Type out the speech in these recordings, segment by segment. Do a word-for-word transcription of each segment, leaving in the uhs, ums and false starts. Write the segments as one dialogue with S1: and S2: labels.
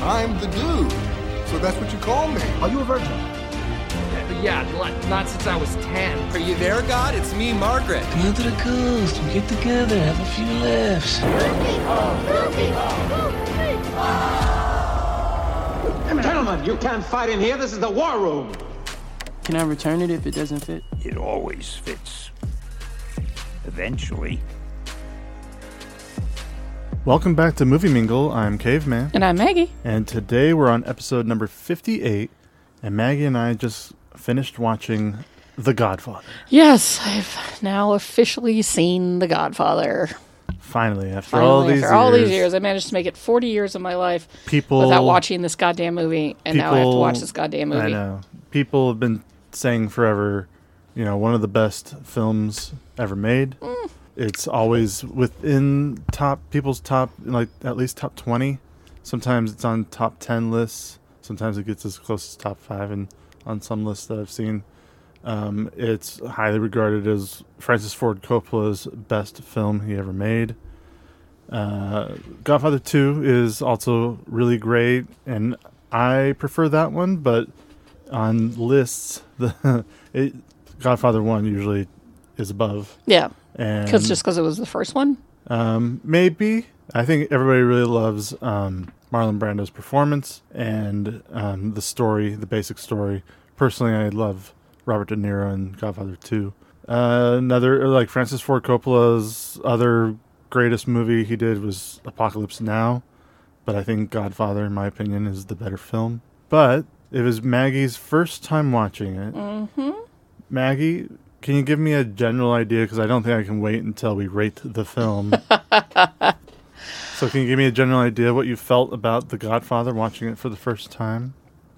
S1: I'm the dude. So that's what you call me.
S2: Are you a virgin?
S3: Yeah, not since I was ten.
S4: Are you there, God? It's me, Margaret.
S5: Come out to the coast. We get together, have a few laughs.
S2: Gentlemen, you can't fight in here. This is the war room.
S6: Can I return it if it doesn't fit?
S7: It always fits. Eventually.
S8: Welcome back to Movie Mingle. I'm Caveman.
S9: And I'm Maggie.
S8: And today we're on episode number fifty-eight. And Maggie and I just finished watching The Godfather.
S9: Yes, I've now officially seen The Godfather.
S8: Finally, after
S9: Finally,
S8: all these
S9: after
S8: years.
S9: all these years, I managed to make it forty years of my life
S8: people,
S9: without watching this goddamn movie, and
S8: people,
S9: now I have to watch this goddamn movie.
S8: I know. People have been saying forever, you know, one of the best films ever made. Mm. It's always within top people's top, like at least top twenty. Sometimes it's on top ten lists. Sometimes it gets as close as top five, and on some lists that I've seen. Um, it's highly regarded as Francis Ford Coppola's best film he ever made. Uh, Godfather two is also really great, and I prefer that one, but on lists, the it, Godfather one usually is above.
S9: Yeah,
S8: and
S9: because just because it was the first one?
S8: Um, maybe. I think everybody really loves um, Marlon Brando's performance and um, the story, the basic story. Personally, I love Robert De Niro in Godfather two. Uh, another, like Francis Ford Coppola's other greatest movie he did was Apocalypse Now, but I think Godfather, in my opinion, is the better film. But it was Maggie's first time watching it.
S9: Mm-hmm.
S8: Maggie, can you give me a general idea? Because I don't think I can wait until we rate the film. So can you give me a general idea of what you felt about The Godfather watching it for the first time?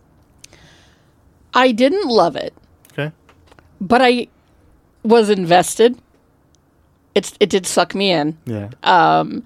S9: I didn't love it.
S8: Okay.
S9: But I was invested. It's it did suck me in.
S8: Yeah.
S9: Um,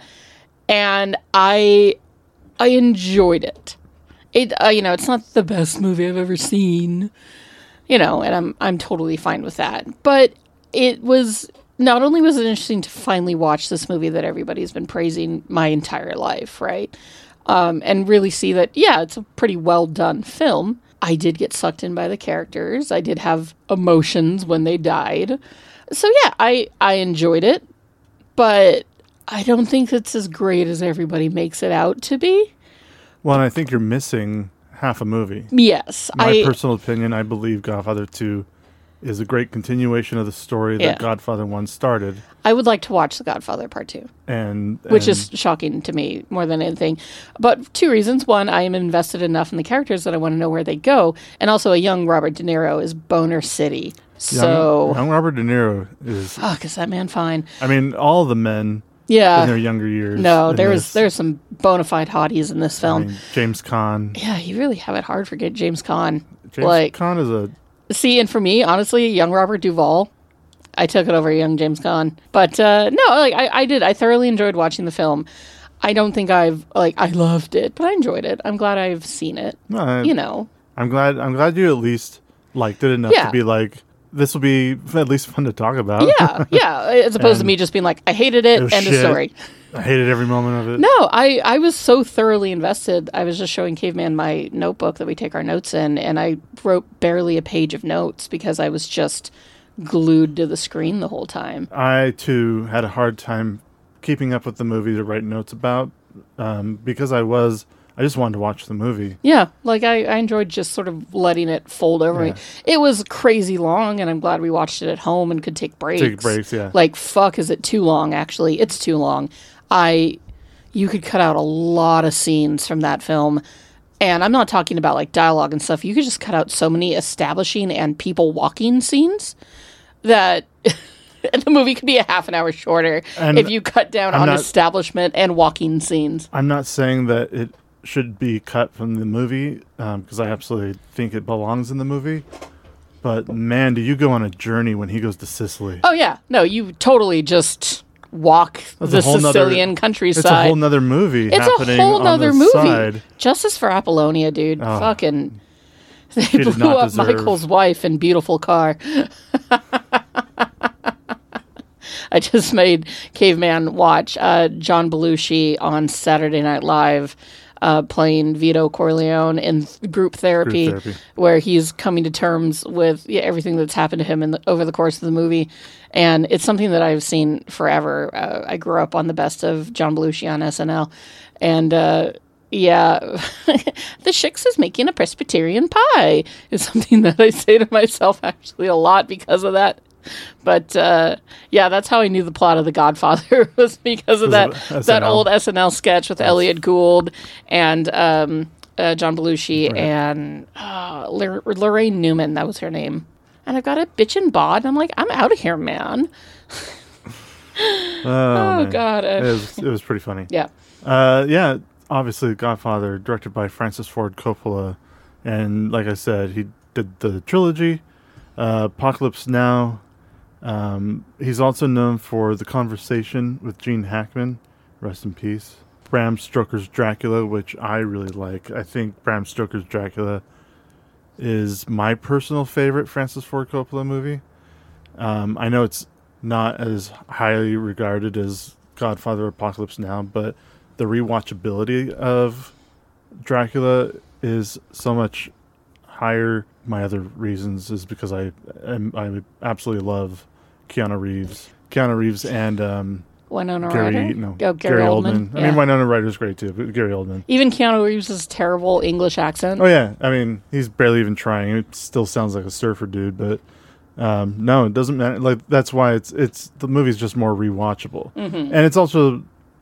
S9: and I I enjoyed it. It uh, you know, it's not the best movie I've ever seen. You know, and I'm I'm totally fine with that. But it was not only was it interesting to finally watch this movie that everybody's been praising my entire life, right? Um, and really see that, yeah, it's a pretty well done film. I did get sucked in by the characters. I did have emotions when they died. So yeah, I, I enjoyed it, but I don't think it's as great as everybody makes it out to be.
S8: Well, and I think you're missing half a movie.
S9: Yes.
S8: My
S9: I,
S8: personal opinion, I believe Godfather two is a great continuation of the story that
S9: yeah.
S8: Godfather one started.
S9: I would like to watch The Godfather Part two.
S8: And, and
S9: Which is shocking to me more than anything. But two reasons. One, I am invested enough in the characters that I want to know where they go. And also a young Robert De Niro is Boner City. So
S8: Young, young Robert De Niro is...
S9: Fuck, is that man fine?
S8: I mean, all the men
S9: yeah.
S8: in their younger years.
S9: No, there's
S8: this.
S9: there's some bona fide hotties in this film.
S8: I mean, James Caan.
S9: Yeah, you really have it hard for good James Caan.
S8: James
S9: like,
S8: Caan is a...
S9: See, and for me, honestly, young Robert Duvall, I took it over young James Caan. But uh, no, like I, I did. I thoroughly enjoyed watching the film. I don't think I've like I loved it, but I enjoyed it. I'm glad I've seen it.
S8: No, I,
S9: you know,
S8: I'm glad. I'm glad you at least liked it enough
S9: yeah.
S8: to be like, this will be at least fun to talk about.
S9: Yeah, yeah. As opposed to me just being like, I hated it.
S8: it
S9: End
S8: shit.
S9: of story.
S8: I hated every moment of it.
S9: No, I, I was so thoroughly invested. I was just showing Caveman my notebook that we take our notes in, and I wrote barely a page of notes because I was just glued to the screen the whole time.
S8: I, too, had a hard time keeping up with the movie to write notes about um, because I was... I just wanted to watch the movie.
S9: Yeah, like I, I enjoyed just sort of letting it fold over
S8: yeah.
S9: me. It was crazy long, and I'm glad we watched it at home and could take breaks.
S8: Take breaks, yeah.
S9: Like, fuck, is it too long, actually? It's too long. I, you could cut out a lot of scenes from that film, and I'm not talking about, like, dialogue and stuff. You could just cut out so many establishing and people walking scenes that... the movie could be a half an hour shorter and if you cut down
S8: I'm
S9: on
S8: not,
S9: establishment and walking scenes.
S8: I'm not saying that it should be cut from the movie because um, I absolutely think it belongs in the movie. But man, do you go on a journey when he goes to Sicily?
S9: Oh yeah, no, you totally just walk
S8: That's
S9: the Sicilian
S8: nother,
S9: countryside.
S8: It's a whole nother movie.
S9: It's
S8: happening
S9: a whole nother
S8: on the
S9: movie.
S8: Side.
S9: Justice for Apollonia, dude.
S8: Oh,
S9: Fucking, they
S8: she did
S9: blew
S8: not
S9: up
S8: deserve.
S9: Michael's wife in Beautiful Car. I just made Caveman watch uh, John Belushi on Saturday Night Live. uh, playing Vito Corleone in group therapy,
S8: Group therapy.
S9: where he's coming to terms with yeah, everything that's happened to him in the, over the course of the movie. And it's something that I've seen forever. Uh, I grew up on the best of John Belushi on S N L. And, uh, yeah, the Shix is making a Presbyterian pie is something that I say to myself actually a lot because of that. But, uh, yeah, that's how I knew the plot of The Godfather was because of that
S8: S
S9: that
S8: N L.
S9: old S N L sketch with Elliot Gould and um, uh, John Belushi
S8: Right.
S9: and uh, Lor- Lorraine Newman. That was her name. And I've got a bitch and bod. And I'm like, I'm out of here, man.
S8: Oh,
S9: Oh,
S8: man.
S9: God.
S8: It
S9: Uh,
S8: was, it was pretty funny.
S9: yeah.
S8: Uh, yeah, obviously, Godfather, directed by Francis Ford Coppola, and like I said, he did the trilogy, uh, Apocalypse Now. Um, he's also known for The Conversation with Gene Hackman, rest in peace. Bram Stoker's Dracula, which I really like. I think Bram Stoker's Dracula is my personal favorite Francis Ford Coppola movie. Um, I know it's not as highly regarded as Godfather Apocalypse Now, but the rewatchability of Dracula is so much higher. My other reasons is because I I, I absolutely love Keanu Reeves. Keanu Reeves and um,
S9: Winona
S8: Gary,
S9: Ryder?
S8: no,
S9: Oh, Gary Oldman.
S8: I
S9: Yeah.
S8: mean, Winona Ryder's great too, but Gary Oldman.
S9: Even Keanu Reeves' terrible English accent.
S8: Oh yeah, I mean, he's barely even trying. It still sounds like a surfer dude, but um, no, it doesn't matter. Like that's why it's it's the movie's just more rewatchable,
S9: Mm-hmm.
S8: and it's also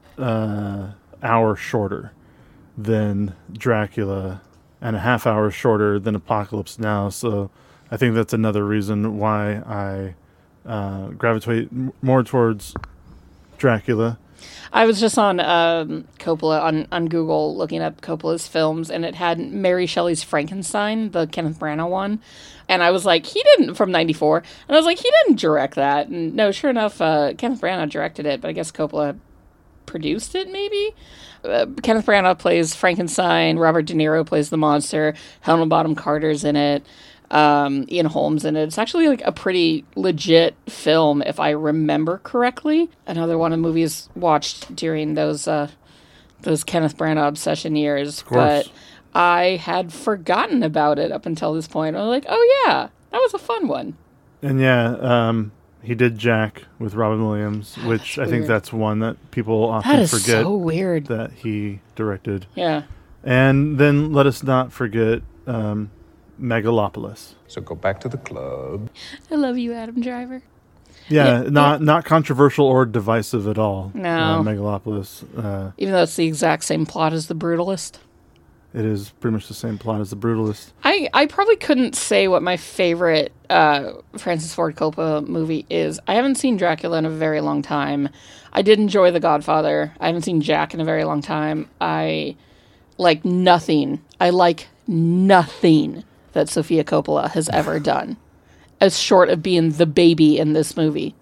S8: uh, hour shorter than Dracula, and a half hour shorter than Apocalypse Now. So I think that's another reason why I uh, gravitate m- more towards Dracula.
S9: I was just on um, Coppola on, on Google looking up Coppola's films, and it had Mary Shelley's Frankenstein, the Kenneth Branagh one. And I was like, he didn't, from ninety-four. And I was like, he didn't direct that. And no, sure enough, uh, Kenneth Branagh directed it, but I guess Coppola produced it, maybe? Uh, Kenneth Branagh plays Frankenstein, Robert De Niro plays the monster, Helena Bonham Carter's in it, um, Ian Holmes in it. It's actually like a pretty legit film, if I remember correctly. Another one of the movies watched during those uh, those Kenneth Branagh obsession years,
S8: course.
S9: but I had forgotten about it up until this point. I was like, oh yeah, that was a fun one.
S8: And yeah, um, he did Jack with Robin Williams, which I think
S9: weird.
S8: that's one that people often
S9: That is
S8: forget
S9: so weird.
S8: that he directed.
S9: Yeah.
S8: And then let us not forget um, Megalopolis.
S1: So go back to the club.
S9: I love you, Adam Driver.
S8: Yeah,
S9: Yeah,
S8: not not controversial or divisive at all.
S9: No.
S8: uh, Megalopolis. Uh,
S9: Even though it's the exact same plot as The Brutalist.
S8: it is pretty much the same plot as The Brutalist.
S9: I, I probably couldn't say what my favorite uh, Francis Ford Coppola movie is. I haven't seen Dracula in a very long time. I did enjoy The Godfather. I haven't seen Jack in a very long time. I like nothing. I like nothing that Sofia Coppola has ever done, as short of being the baby in this movie.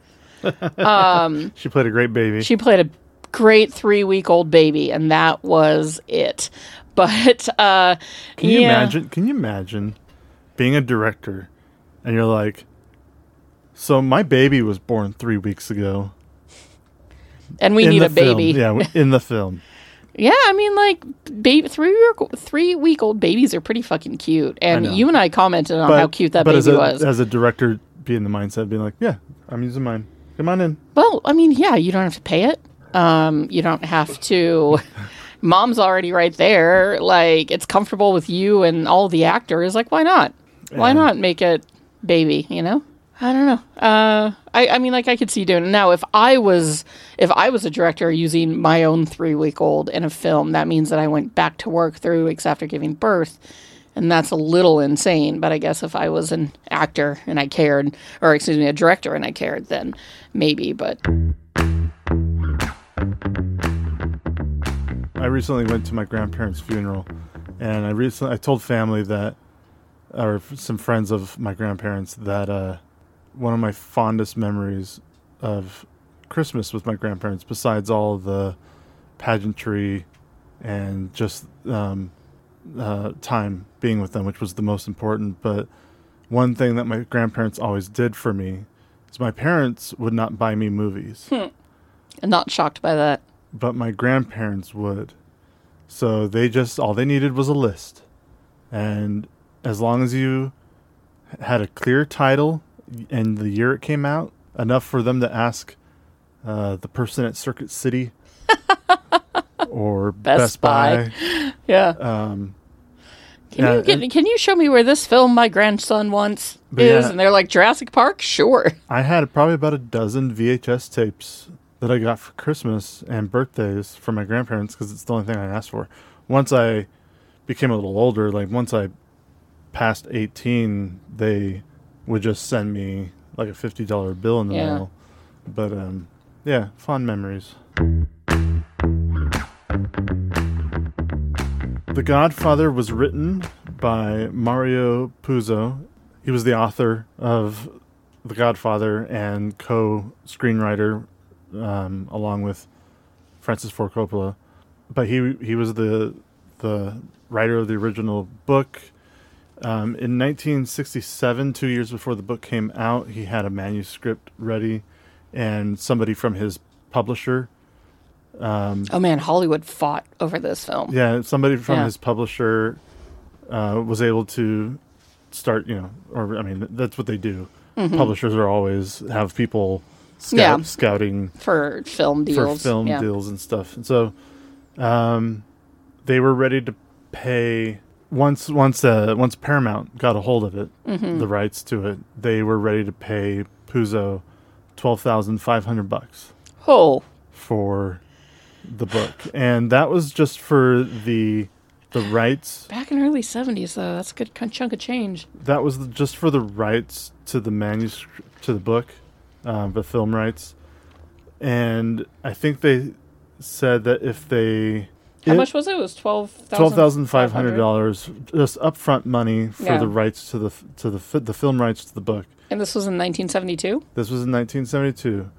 S8: She played a great baby.
S9: She played a great three-week-old baby, and that was it. But uh,
S8: Can you
S9: yeah.
S8: imagine? Can you imagine being a director and you're like, so my baby was born three weeks ago.
S9: And we
S8: in
S9: need
S8: the
S9: a baby.
S8: Film. Yeah, in the film.
S9: Yeah, I mean, like, baby, three three week old babies are pretty fucking cute, and
S8: know.
S9: you and I commented on how cute that
S8: but
S9: baby
S8: as a,
S9: was.
S8: as a director, be in the mindset of being like, yeah, I'm using mine. Come on in.
S9: Well, I mean, yeah, you don't have to pay it. Um, you don't have to. Mom's already right there. Like, it's comfortable with you and all the actors. Like, why not? Why
S8: Yeah.
S9: not make it baby? You know. I don't know. Uh, I, I mean, like, I could see doing it now. If I was, if I was a director using my own three-week-old in a film, that means that I went back to work three weeks after giving birth, and that's a little insane. But I guess if I was an actor and I cared, or excuse me, a director and I cared, then maybe. But
S8: I recently went to my grandparents' funeral, and I recently I told family that, or some friends of my grandparents, that uh, one of my fondest memories of Christmas with my grandparents, besides all the pageantry and just um, uh, time being with them, which was the most important, but one thing that my grandparents always did for me is my parents would not buy me movies.
S9: I'm not shocked by that.
S8: But my grandparents would. So they just, all they needed was a list. And as long as you had a clear title and the year it came out, enough for them to ask uh, the person at Circuit City or
S9: Best,
S8: Best
S9: Buy.
S8: Buy.
S9: Yeah.
S8: Um,
S9: Can
S8: yeah,
S9: you can,
S8: and-
S9: can you show me where this film my grandson wants
S8: But
S9: is?
S8: yeah.
S9: And they're like, Jurassic Park? Sure.
S8: I had probably about a dozen V H S tapes that I got for Christmas and birthdays from my grandparents because it's the only thing I asked for. Once I became a little older, like once I passed eighteen, they would just send me like a fifty dollar bill in the
S9: Yeah.
S8: mail. But um, yeah, fond memories. The Godfather was written by Mario Puzo. He was the author of The Godfather and co-screenwriter um, along with Francis Ford Coppola. But he he was the the writer of the original book. Um, in nineteen sixty-seven, two years before the book came out, he had a manuscript ready, and somebody from his publisher. Um,
S9: Oh man, Hollywood fought over this film.
S8: yeah, somebody from
S9: Yeah.
S8: his publisher uh, was able to start, you know, or I mean, that's what they do.
S9: Mhm.
S8: Publishers are always have people scout,
S9: Yeah.
S8: scouting
S9: For film deals.
S8: for film
S9: yeah.
S8: deals and stuff. And so um, they were ready to pay once once uh, once Paramount got a hold of it,
S9: Mhm.
S8: the rights to it. They were ready to pay Puzo twelve thousand five hundred bucks
S9: Oh.
S8: for the book, and that was just for the the rights.
S9: Back in early seventies, though, that's a good ch- chunk of change.
S8: That was the, just for the rights to the manuscript, to the book, um, the film rights. And I think they said that if they...
S9: How
S8: it-
S9: much was it? It was twelve thousand
S8: twelve thousand five hundred dollars just upfront money for
S9: Yeah.
S8: the rights to the f- to the fi- the film rights to the book.
S9: And this was in nineteen seventy-two?
S8: This was in nineteen seventy-two.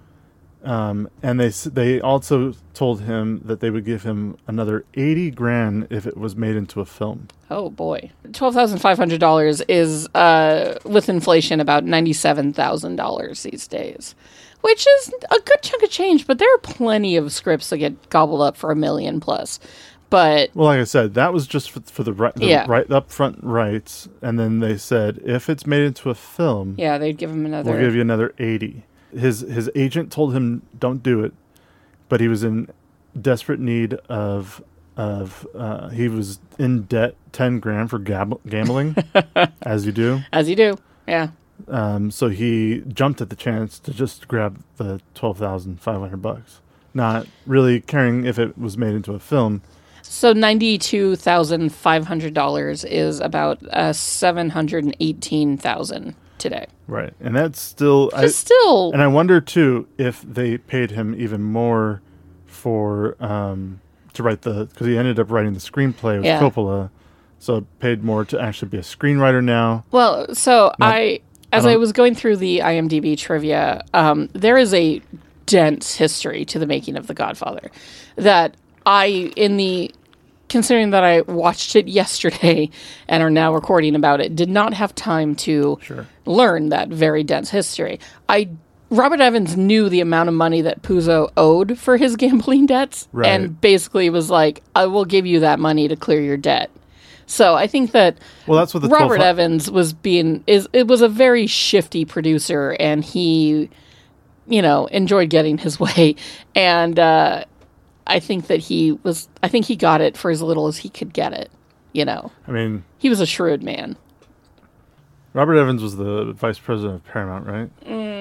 S8: Um, and they s- they also told him that they would give him another eighty grand if it was made into a film.
S9: Oh boy. twelve thousand five hundred dollars is, uh, with inflation, about ninety-seven thousand dollars these days. Which is a good chunk of change, but there are plenty of scripts that get gobbled up for a million plus. But
S8: Well, like I said, that was just for, for the right the
S9: Yeah.
S8: right upfront rights, and then they said if it's made into a film,
S9: yeah, they'd give him another.
S8: we'll give you another eighty. His his agent told him don't do it, but he was in desperate need of of uh, he was in debt ten grand for gab- gambling, as you do.
S9: As you do, yeah.
S8: Um, so he jumped at the chance to just grab the twelve thousand five hundred bucks, not really caring if it was made into a film.
S9: So ninety-two thousand five hundred dollars is about uh, seven hundred eighteen thousand dollars today.
S8: Right, and that's still I,
S9: It's still-
S8: and I wonder too if they paid him even more for um, to write the because he ended up writing the screenplay with
S9: Yeah.
S8: Coppola, so paid more to actually be a screenwriter now.
S9: Well, so
S8: Not-
S9: I, as
S8: I
S9: I,
S8: don't-
S9: was going through the IMDb trivia, um, there is a dense history to the making of The Godfather that I, in the, considering that I watched it yesterday and are now recording about it, did not have time to
S8: Sure.
S9: learn that very dense history. I Robert Evans knew the amount of money that Puzo owed for his gambling debts,
S8: Right.
S9: and basically was like, I will give you that money to clear your debt. So I think that
S8: Well, that's what the
S9: Robert
S8: twelve
S9: Evans was being is it was a very shifty producer, and he, you know, enjoyed getting his way, and uh, I think that he was I think he got it for as little as he could get it. You know,
S8: I mean,
S9: he was a shrewd man.
S8: Robert Evans was the vice president of Paramount, right?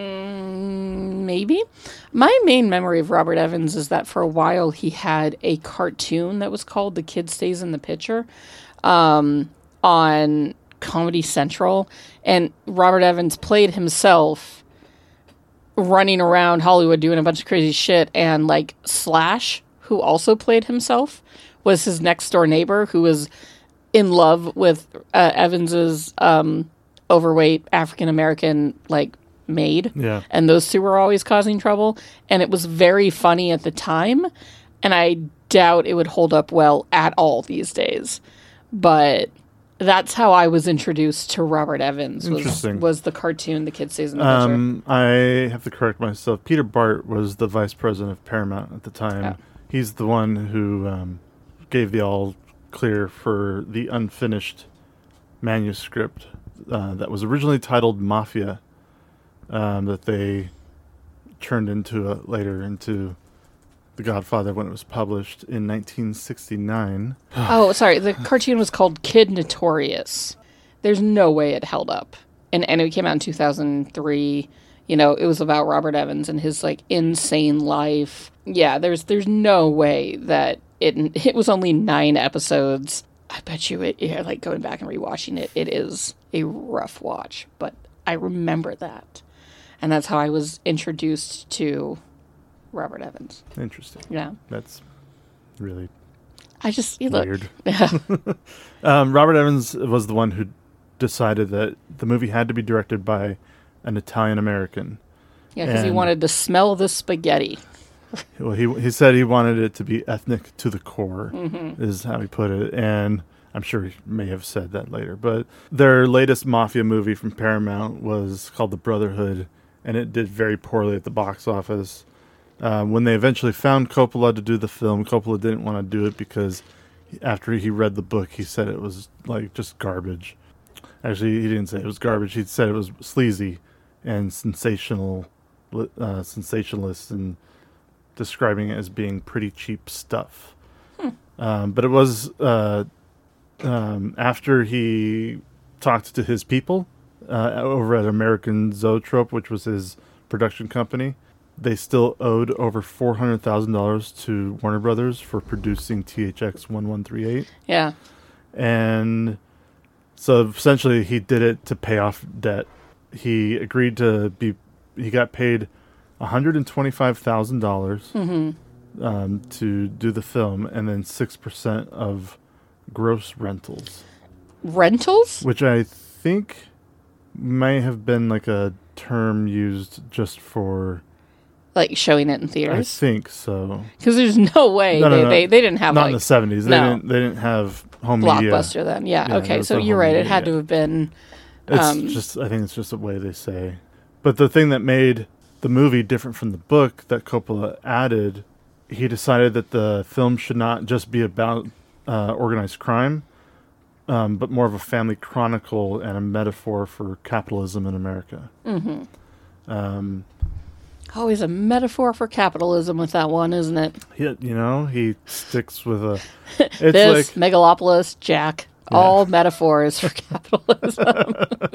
S9: Mm, maybe. My main memory of Robert Evans is that for a while he had a cartoon that was called "The Kid Stays in the Picture" um, on Comedy Central, and Robert Evans played himself running around Hollywood doing a bunch of crazy shit, and like Slash, who also played himself, was his next door neighbor who was in love with uh, Evans's um, overweight African American like maid.
S8: Yeah.
S9: And those two were always causing trouble, and it was very funny at the time, and I doubt it would hold up well at all these days. But that's how I was introduced to Robert Evans. Was,
S8: Interesting.
S9: was the cartoon The Kid Stays in the Picture.
S8: Um, I have to correct myself. Peter Bart was the vice president of Paramount at the time.
S9: Yeah.
S8: He's the one who um, gave the all clear for the unfinished manuscript uh, that was originally titled Mafia, um, that they turned into a, later into The Godfather when it was published in nineteen sixty-nine.
S9: Oh, sorry. The cartoon was called Kid Notorious. There's no way it held up. And, and it came out in two thousand three. You know, it was about Robert Evans and his, like, insane life. Yeah, there's there's no way that it it was only nine episodes. I bet you it, yeah, like, going back and rewatching it, it is a rough watch. But I remember that. And that's how I was introduced to Robert Evans.
S8: Interesting.
S9: Yeah.
S8: That's really
S9: I just, you look.
S8: weird.
S9: Yeah.
S8: um, Robert Evans was the one who decided that the movie had to be directed by an Italian American.
S9: Yeah, because he
S8: And-
S9: wanted to smell the spaghetti.
S8: Well, he he said he wanted it to be ethnic to the core,
S9: Mm-hmm.
S8: is how he put it, and I'm sure he may have said that later. But their latest mafia movie from Paramount was called The Brotherhood, and it did very poorly at the box office. Uh, when they eventually found Coppola to do the film, Coppola didn't want to do it because after he read the book, he said it was like just garbage. Actually, he didn't say it was garbage. He said it was sleazy and sensational, uh, sensationalist, and describing it as being pretty cheap stuff. Hmm. Um, but it was uh, um, after he talked to his people uh, over at American Zoetrope, which was his production company. They still owed over four hundred thousand dollars to Warner Brothers for producing T H X eleven thirty-eight.
S9: Yeah.
S8: And so essentially he did it to pay off debt. He agreed to be, he got paid one hundred twenty-five thousand dollars
S9: Mm-hmm.
S8: um, to do the film, and then six percent of gross rentals.
S9: Rentals?
S8: Which I think may have been like a term used just for...
S9: Like showing it in
S8: I
S9: theaters?
S8: think so.
S9: Because there's no way
S8: No, no,
S9: they,
S8: no.
S9: they they didn't have
S8: Not
S9: like
S8: in the seventies. They
S9: no.
S8: didn't. They didn't have home media.
S9: Blockbuster then. Yeah.
S8: Yeah,
S9: okay.
S8: was
S9: So
S8: no
S9: you're
S8: home
S9: right. It
S8: media
S9: had to
S8: yet.
S9: have been.
S8: It's
S9: um,
S8: just. I think it's just a way they say. But the thing that made the movie different from the book that Coppola added, he decided that the film should not just be about uh, organized crime, um, but more of a family chronicle and a metaphor for capitalism in America.
S9: Mm-hmm.
S8: Um,
S9: Always a metaphor for capitalism with that one, isn't it?
S8: he, you know, he sticks with a. It's
S9: This,
S8: like
S9: Megalopolis, Jack,
S8: Yeah.
S9: all metaphors for capitalism.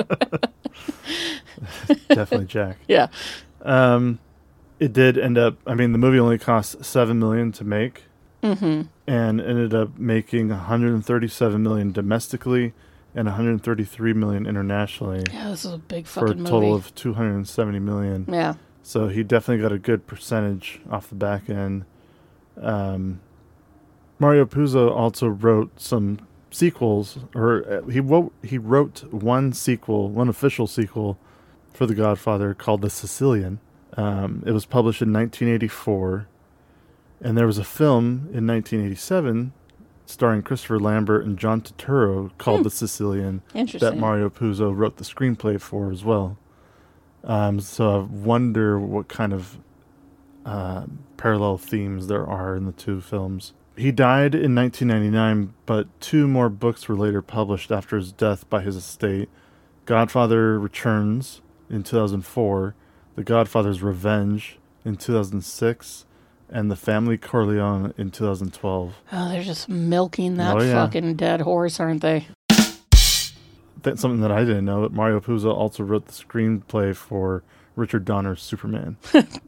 S8: definitely Jack.
S9: Yeah.
S8: Um, it did end up. I mean, the movie only cost seven million to make,
S9: Mm-hmm.
S8: and ended up making one hundred thirty-seven million domestically and one hundred thirty-three million internationally,
S9: Yeah, this is a big
S8: for a
S9: fucking
S8: total
S9: movie.
S8: of two hundred seventy million.
S9: Yeah.
S8: So he definitely got a good percentage off the back end. Um, Mario Puzo also wrote some sequels, or uh, he wrote he wrote one sequel, one official sequel for The Godfather called The Sicilian. Um, it was published in nineteen eighty-four, and there was a film in nineteen eighty-seven starring Christopher Lambert and John Turturro called
S9: Hmm.
S8: The Sicilian
S9: Interesting.
S8: that Mario Puzo wrote the screenplay for as well. Um, so I wonder what kind of uh, parallel themes there are in the two films. He died in nineteen ninety-nine, but two more books were later published after his death by his estate. Godfather Returns in two thousand four, The Godfather's Revenge in two thousand six, and The Family Corleone in two thousand twelve.
S9: Oh, they're just milking that
S8: Oh, yeah.
S9: fucking dead horse, aren't they?
S8: That's something that I didn't know. But Mario Puzo also wrote the screenplay for Richard Donner's Superman.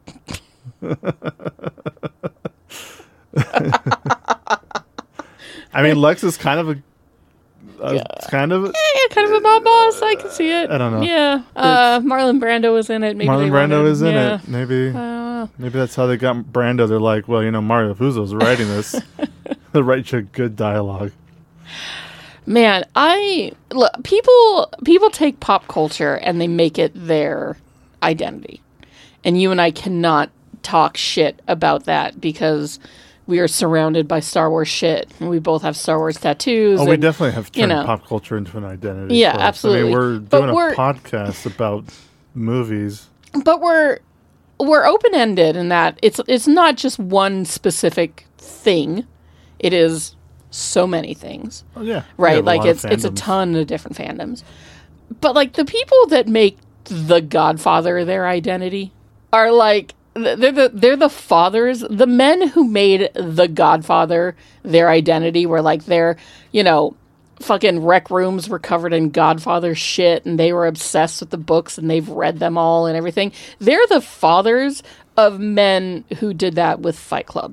S8: I mean, Lex is kind of a, a
S9: Yeah.
S8: kind of.
S9: Yeah, kind of a mob boss. I can see it.
S8: I don't know.
S9: Yeah. Uh, Marlon Brando was in it. Maybe
S8: Marlon
S9: they
S8: Brando
S9: wanted-
S8: is in
S9: yeah.
S8: it. Maybe,
S9: I don't know.
S8: maybe that's how they got Brando. They're like, well, you know, Mario Puzo's writing this. They'll write you good dialogue.
S9: Man, I look, people people take pop culture and they make it their identity. And you and I cannot talk shit about that because we are surrounded by Star Wars shit. And we both have Star Wars tattoos.
S8: Oh, we
S9: and,
S8: definitely have
S9: you
S8: turned
S9: know.
S8: pop culture into an identity.
S9: Yeah,
S8: for us. I
S9: absolutely.
S8: mean, we're
S9: But
S8: doing
S9: we're-
S8: a podcast about movies.
S9: But we're we're open-ended in that it's it's not just one specific thing. It is so many things.
S8: Oh, yeah.
S9: Right? Like it's it's a ton of different fandoms. But like the people that make The Godfather their identity are like they're the they're the fathers, the men who made The Godfather their identity were like their, you know, fucking rec rooms were covered in Godfather shit and they were obsessed with the books and they've read them all and everything. They're the fathers of men who did that with Fight Club.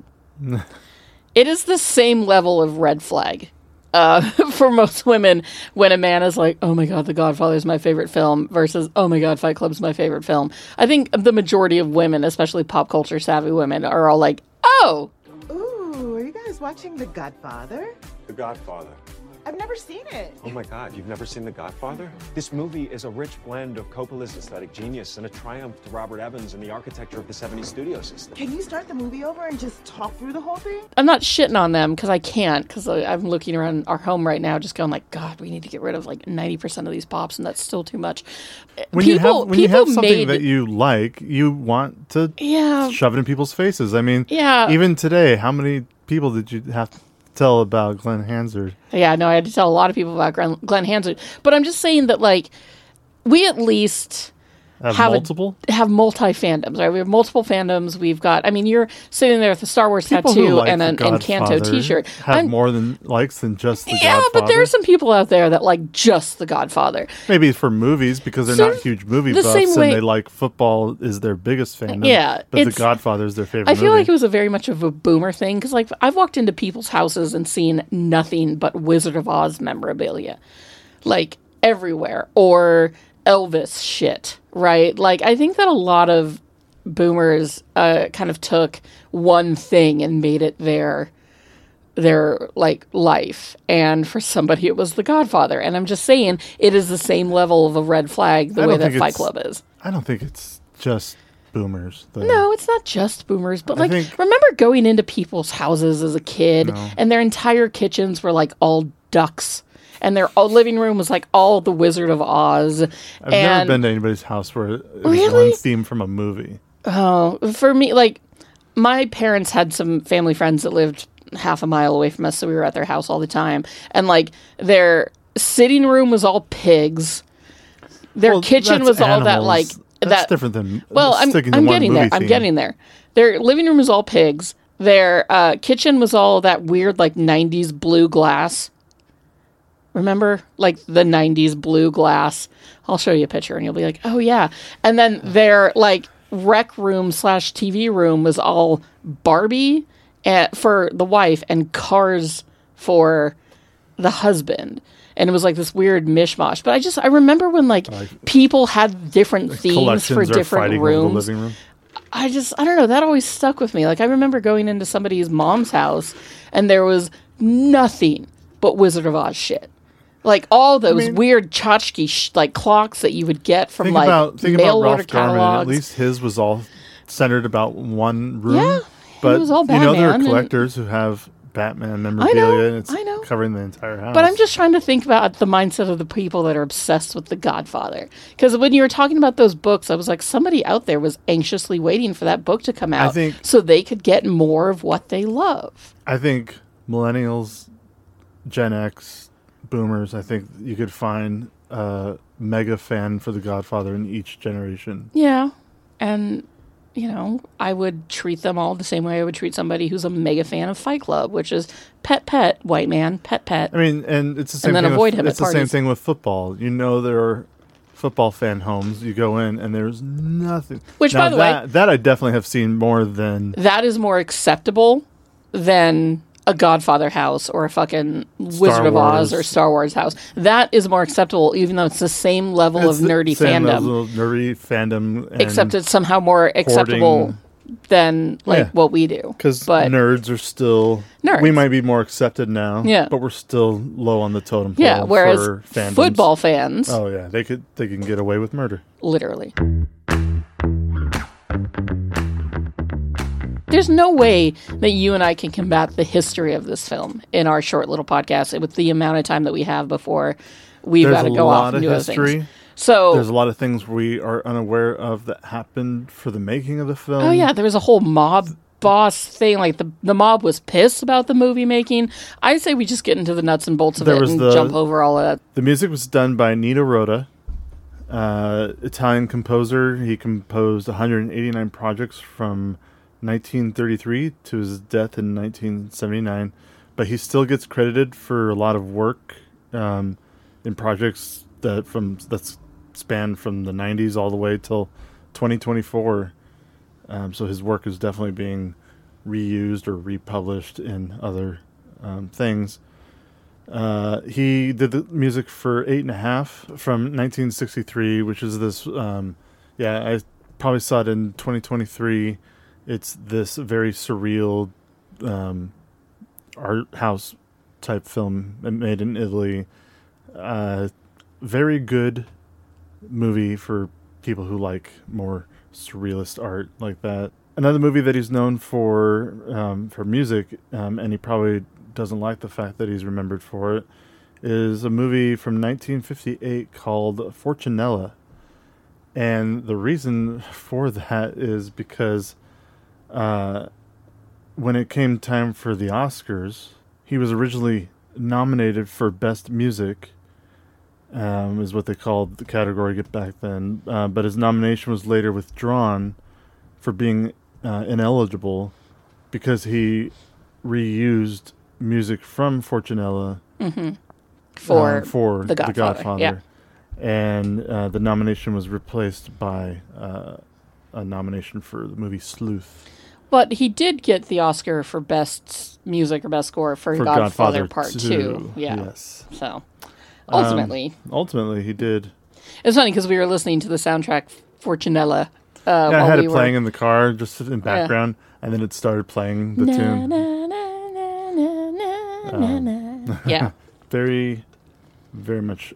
S9: It is the same level of red flag uh, for most women when a man is like, oh my God, The Godfather is my favorite film versus, oh my God, Fight Club is my favorite film. I think the majority of women, especially pop culture savvy women, are all like, oh.
S10: Ooh, are you guys watching The Godfather?
S11: The Godfather.
S10: I've never seen it.
S11: Oh my God, you've never seen The Godfather? This movie is a rich blend of Coppola's aesthetic genius and a triumph to Robert Evans and the architecture of the seventies studio system.
S10: Can you start the movie over and just talk through the whole thing?
S9: I'm not shitting on them because I can't, because I'm looking around our home right now just going like, God, we need to get rid of like ninety percent of these pops and that's still too much.
S8: When,
S9: people,
S8: you, have, when
S9: people
S8: you have something
S9: made,
S8: that you like, you want to
S9: yeah,
S8: shove it in people's faces. I mean,
S9: yeah.
S8: even today, how many people did you have to tell about Glenn Hansard?
S9: Yeah, no, I had to tell a lot of people about Glenn, Glenn Hansard. But I'm just saying that, like, we at least
S8: have,
S9: have
S8: multiple
S9: a, have multi fandoms, right? We have multiple fandoms. We've got. I mean, you're sitting there with a Star Wars
S8: people
S9: tattoo
S8: like
S9: and an Encanto T-shirt.
S8: Have
S9: I'm,
S8: more than likes than just the
S9: yeah,
S8: Godfather.
S9: but there are some people out there that like just the Godfather.
S8: Maybe for movies because they're
S9: So
S8: not huge movie
S9: the
S8: buffs
S9: same
S8: and
S9: way-
S8: they like football is their biggest fandom.
S9: Yeah,
S8: but the
S9: it's-
S8: Godfather is their favorite.
S9: I feel
S8: movie.
S9: like it was a very much of a boomer thing because, like, I've walked into people's houses and seen nothing but Wizard of Oz memorabilia, like everywhere, or Elvis shit, right? Like, I think that a lot of boomers uh, kind of took one thing and made it their their like life, and for somebody it was The Godfather. And I'm just saying, it is the same level of a red flag the
S8: I
S9: way
S8: don't
S9: that
S8: think
S9: Fight
S8: it's-
S9: Club is.
S8: I don't think it's just boomers. Though.
S9: No, it's not just boomers, but
S8: I
S9: like,
S8: think-
S9: remember going into people's houses as a kid
S8: No.
S9: and their entire kitchens were like all ducks and their all living room was like all the Wizard of Oz.
S8: I've
S9: and
S8: never been to anybody's house where it was
S9: Really?
S8: one theme from a movie.
S9: Oh, for me, like, my parents had some family friends that lived half a mile away from us, so we were at their house all the time. And like, their sitting room was all pigs. Their
S8: Well,
S9: kitchen
S8: that's
S9: was all that
S8: animals.
S9: like
S8: That's
S9: that
S8: different than
S9: Well, I'm,
S8: sticking to
S9: I'm
S8: one
S9: getting there.
S8: movie
S9: I'm
S8: theme.
S9: getting there. Their living room was all pigs. Their uh, kitchen was all that weird, like, nineties blue glass. Remember? Like, the nineties blue glass. I'll show you a picture, and you'll be like, oh, yeah. And then their, like, rec room slash T V room was all Barbie uh, for the wife and Cars for the husband. And it was like this weird mishmash. But I just, I remember when, like, people had different themes for
S8: Collections are
S9: different
S8: fighting over the
S9: rooms.
S8: living room.
S9: I just, I don't know, that always stuck with me. Like, I remember going into somebody's mom's house and there was nothing but Wizard of Oz shit. Like, all those
S8: mean-
S9: weird tchotchke, sh- like, clocks that you would get from,
S8: Think
S9: like,
S8: about think
S9: mail
S8: about
S9: order
S8: Ralph Garman. At
S9: catalogs.
S8: least his was all centered about one room.
S9: Yeah,
S8: but
S9: it was all
S8: you know there are
S9: Batman and-
S8: collectors who have Batman memorabilia, and it's
S9: I know.
S8: covering the entire house.
S9: But I'm just trying to think about the mindset of the people that are obsessed with The Godfather. Because when you were talking about those books, I was like, somebody out there was anxiously waiting for that book to come out
S8: think-
S9: so they could get more of what they love.
S8: I think millennials, Gen X, boomers, I think you could find a mega fan for The Godfather in each generation.
S9: Yeah. And, you know, I would treat them all the same way I would treat somebody who's a mega fan of Fight Club, which is pet, pet, white man, pet, pet.
S8: I mean, and it's the same
S9: And then
S8: thing
S9: avoid
S8: with,
S9: him at
S8: it's the same
S9: parties.
S8: thing with football. You know there are football fan homes. You go in and there's nothing.
S9: Which,
S8: Now
S9: by the way-
S8: that, that I definitely have seen more than
S9: That is more acceptable than a Godfather house or a fucking Wizard of Oz
S8: Wars.
S9: or Star Wars house. That is more acceptable, even though it's the same level
S8: It's
S9: of
S8: the
S9: nerdy
S8: same
S9: fandom.
S8: level of nerdy fandom, and
S9: Except it's somehow more acceptable than like
S8: Yeah.
S9: what we do.
S8: because
S9: But
S8: nerds are still
S9: Nerds.
S8: we might be more accepted now,
S9: Yeah.
S8: but we're still low on the totem pole.
S9: yeah, whereas
S8: for fandoms.
S9: football fans,
S8: oh yeah, they could they can get away with murder.
S9: literally. There's no way that you and I can combat the history of this film in our short little podcast with the amount of time that we have before we've
S8: There's
S9: got to
S8: a
S9: go
S8: lot
S9: off and
S8: of
S9: do other
S8: history.
S9: things. So,
S8: There's a lot of things we are unaware of that happened for the making of the film.
S9: oh yeah, there was a whole mob boss thing. Like the the mob was pissed about the movie making. I say we just get into the nuts and bolts of
S8: There
S9: it
S8: was
S9: and
S8: the-
S9: jump over all of that.
S8: The music was done by Nino Rota, uh, Italian composer. He composed one hundred eighty-nine projects from nineteen thirty-three to his death in nineteen seventy-nine, but he still gets credited for a lot of work um, in projects that from that's spanned from the nineties all the way till twenty twenty-four. Um, so his work is definitely being reused or republished in other um, things. Uh, he did the music for Eight and a Half from nineteen sixty-three, which is this, um, yeah, I probably saw it in twenty twenty-three. It's this very surreal um, art house type film made in Italy. Uh, very good movie for people who like more surrealist art like that. Another movie that he's known for um, for music, um, and he probably doesn't like the fact that he's remembered for it, is a movie from nineteen fifty-eight called Fortunella. And the reason for that is because uh, when it came time for the Oscars, he was originally nominated for Best Music, um, is what they called the category back then. Uh, but his nomination was later withdrawn for being uh, ineligible because he reused music from Fortunella
S9: Mm-hmm. For,
S8: um, for
S9: The Godfather.
S8: The Godfather.
S9: Yeah.
S8: And uh, the nomination was replaced by uh, a nomination for the movie Sleuth.
S9: But he did get the Oscar for best music or best score for,
S8: For
S9: Godfather,
S8: Godfather
S9: Part
S8: two,
S9: Two. Yeah.
S8: yes.
S9: So ultimately,
S8: Um, ultimately, he did.
S9: it's funny because we were listening to the soundtrack Fortunella. Uh,
S8: Yeah, I
S9: while
S8: had
S9: we
S8: it playing in the car just in background, and then it started playing the
S9: Na,
S8: tune.
S9: na, na, na, na, na,
S8: Um,
S9: na. Yeah.
S8: very, very much.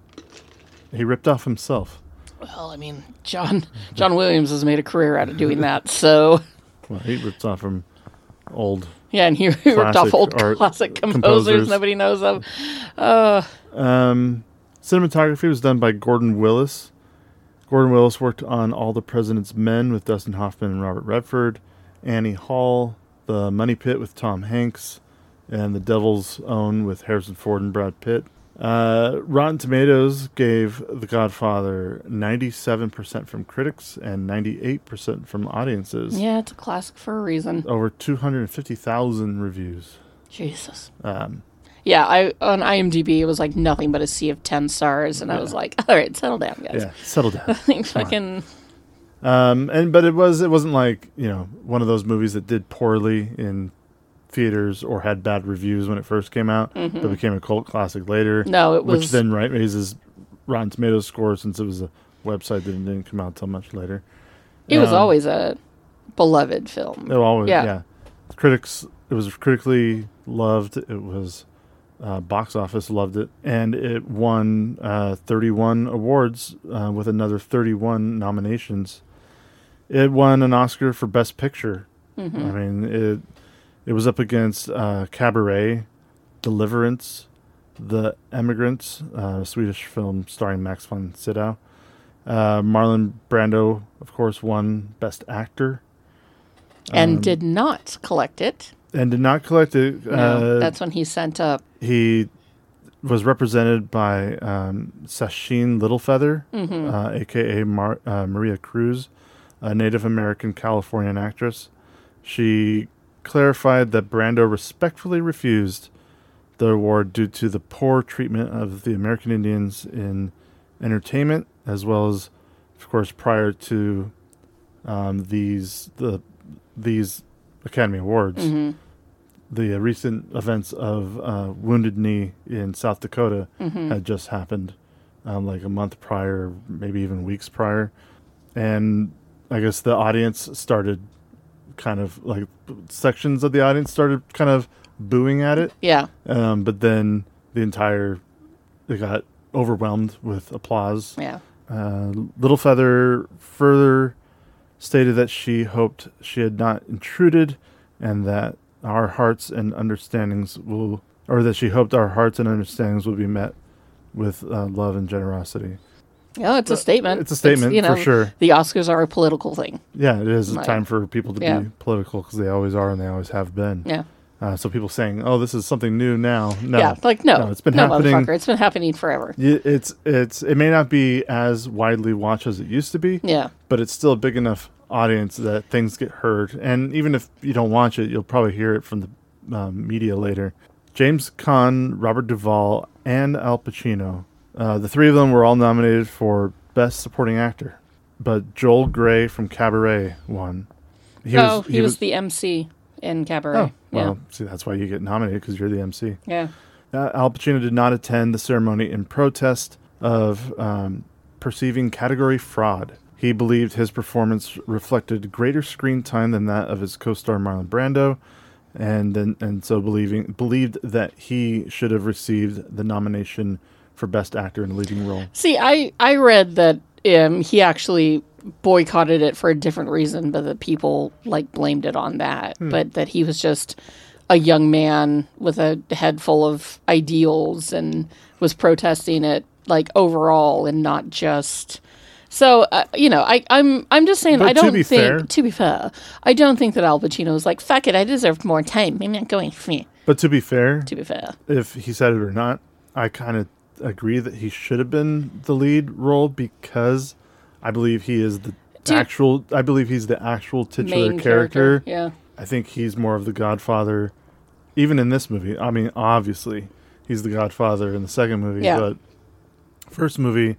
S8: He ripped off himself.
S9: Well, I mean, John John Williams has made a career out of doing that. So
S8: Well, he ripped off from old.
S9: yeah, and he ripped off
S8: classic
S9: old
S8: art
S9: classic composers,
S8: composers.
S9: nobody knows of. Uh,
S8: Um, cinematography was done by Gordon Willis. Gordon Willis worked on All the President's Men with Dustin Hoffman and Robert Redford, Annie Hall, The Money Pit with Tom Hanks, and The Devil's Own with Harrison Ford and Brad Pitt. Uh, Rotten Tomatoes gave The Godfather ninety-seven percent from critics and ninety-eight percent from audiences.
S9: yeah, it's a classic for a reason.
S8: Over two hundred fifty thousand reviews.
S9: Jesus.
S8: Um,
S9: Yeah, I on IMDb it was like nothing but a sea of ten stars, and I was like, all right, settle down, guys.
S8: yeah, settle down.
S9: Like fucking.
S8: Um, and but it was it wasn't like, you know, one of those movies that did poorly in theaters or had bad reviews when it first came out,
S9: Mhm.
S8: but became a cult classic later.
S9: No, it
S8: which
S9: was-
S8: then right raises Rotten Tomatoes score since it was a website that didn't come out until much later.
S9: It was
S8: Um,
S9: always a beloved film.
S8: It always
S9: yeah.
S8: yeah. Critics, it was critically loved. It was uh, box office loved it, and it won uh, thirty-one awards uh, with another thirty-one nominations. It won an Oscar for Best Picture.
S9: Mhm.
S8: I mean, it it was up against uh, Cabaret, Deliverance, The Emigrants, uh, a Swedish film starring Max von Sydow. Uh, Marlon Brando, of course, won Best Actor.
S9: And
S8: Um,
S9: did not collect it.
S8: and did not collect it.
S9: No,
S8: uh,
S9: that's when he sent up.
S8: He was represented by um, Sacheen Littlefeather,
S9: Mhm.
S8: uh, a k a. Mar- uh, Maria Cruz, a Native American Californian actress. She clarified that Brando respectfully refused the award due to the poor treatment of the American Indians in entertainment, as well as, of course, prior to um, these the these Academy Awards.
S9: Mhm.
S8: The uh, recent events of uh, Wounded Knee in South Dakota
S9: Mhm.
S8: had just happened, um, like a month prior, maybe even weeks prior, and I guess the audience started kind of like sections of the audience started kind of booing at it.
S9: Yeah.
S8: Um, but then the entire it got overwhelmed with applause.
S9: Yeah.
S8: Uh, Littlefeather further stated that she hoped she had not intruded, and that our hearts and understandings will, or that she hoped our hearts and understandings will be met with uh, love and generosity.
S9: Yeah, it's a statement.
S8: It's a statement,
S9: you know,
S8: for sure.
S9: The Oscars are a political thing.
S8: Yeah, it is a
S9: Like,
S8: time for people to
S9: yeah.
S8: be political because they always are and they always have been.
S9: Yeah.
S8: Uh, so people saying, "Oh, this is something new now." No,
S9: Yeah, like no,
S8: it's been
S9: no,
S8: happening.
S9: motherfucker, it's been happening forever.
S8: Y- It's it's it may not be as widely watched as it used to be.
S9: Yeah.
S8: but it's still a big enough audience that things get heard. And even if you don't watch it, you'll probably hear it from the um, media later. James Caan, Robert Duvall, and Al Pacino. Uh, the three of them were all nominated for Best Supporting Actor, but Joel Grey from Cabaret won.
S9: He oh, was, he, he was, was the M C in Cabaret.
S8: Oh, well,
S9: yeah.
S8: see, that's why you get nominated, because you're the M C.
S9: Yeah.
S8: Uh, Al Pacino did not attend the ceremony in protest of um, perceiving category fraud. He believed his performance reflected greater screen time than that of his co-star Marlon Brando, and then and so believing believed that he should have received the nomination for Best Actor in a Leading Role.
S9: See, I, I read that um, he actually boycotted it for a different reason, but that people like blamed it on that. Hmm. But that he was just a young man with a head full of ideals and was protesting it like overall and not just. So uh, you know, I, I'm I'm just saying.
S8: But
S9: I don't
S8: to be
S9: think.
S8: fair,
S9: to be fair, I don't think that Al Pacino was like, "Fuck it, I deserved more time. I'm not going for me."
S8: But to be fair,
S9: to be fair,
S8: if he said it or not, I kind of agree that he should have been the lead role because I believe he is the Dude, actual. I believe he's the actual titular
S9: main
S8: character.
S9: character. Yeah,
S8: I think he's more of the Godfather, even in this movie. I mean, obviously, he's the Godfather in the second movie,
S9: yeah.
S8: but first movie,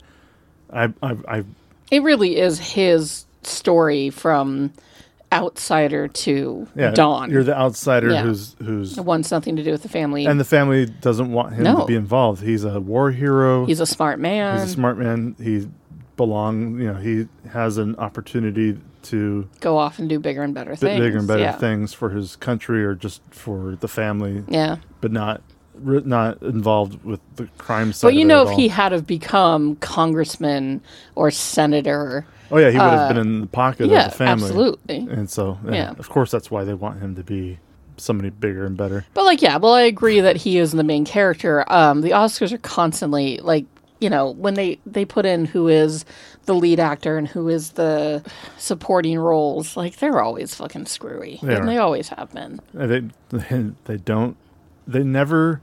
S8: I, I, I.
S9: It really is his story from outsider to
S8: yeah,
S9: Dawn.
S8: You're the outsider
S9: yeah.
S8: who's who's
S9: it wants nothing to do with the family,
S8: and the family doesn't want him
S9: no.
S8: to be involved. He's a war hero.
S9: He's a smart man.
S8: He's a smart man. He belong. You know, he has an opportunity to
S9: go off and do bigger and better things.
S8: Bigger and better
S9: yeah.
S8: things for his country or just for the family.
S9: Yeah,
S8: but not not involved with the crime side.
S9: But you
S8: of
S9: know,
S8: it
S9: if
S8: all.
S9: he had have become congressman or senator.
S8: Oh yeah, he would
S9: uh,
S8: have been in the pocket
S9: yeah,
S8: of the family.
S9: Absolutely.
S8: And so, yeah,
S9: yeah.
S8: of course, that's why they want him to be somebody bigger and better.
S9: But like, yeah, well, I agree that he is the main character. Um, the Oscars are constantly like, you know, when they they put in who is the lead actor and who is the supporting roles, like they're always fucking screwy,
S8: they
S9: and
S8: are.
S9: they always have been.
S8: They they they don't they never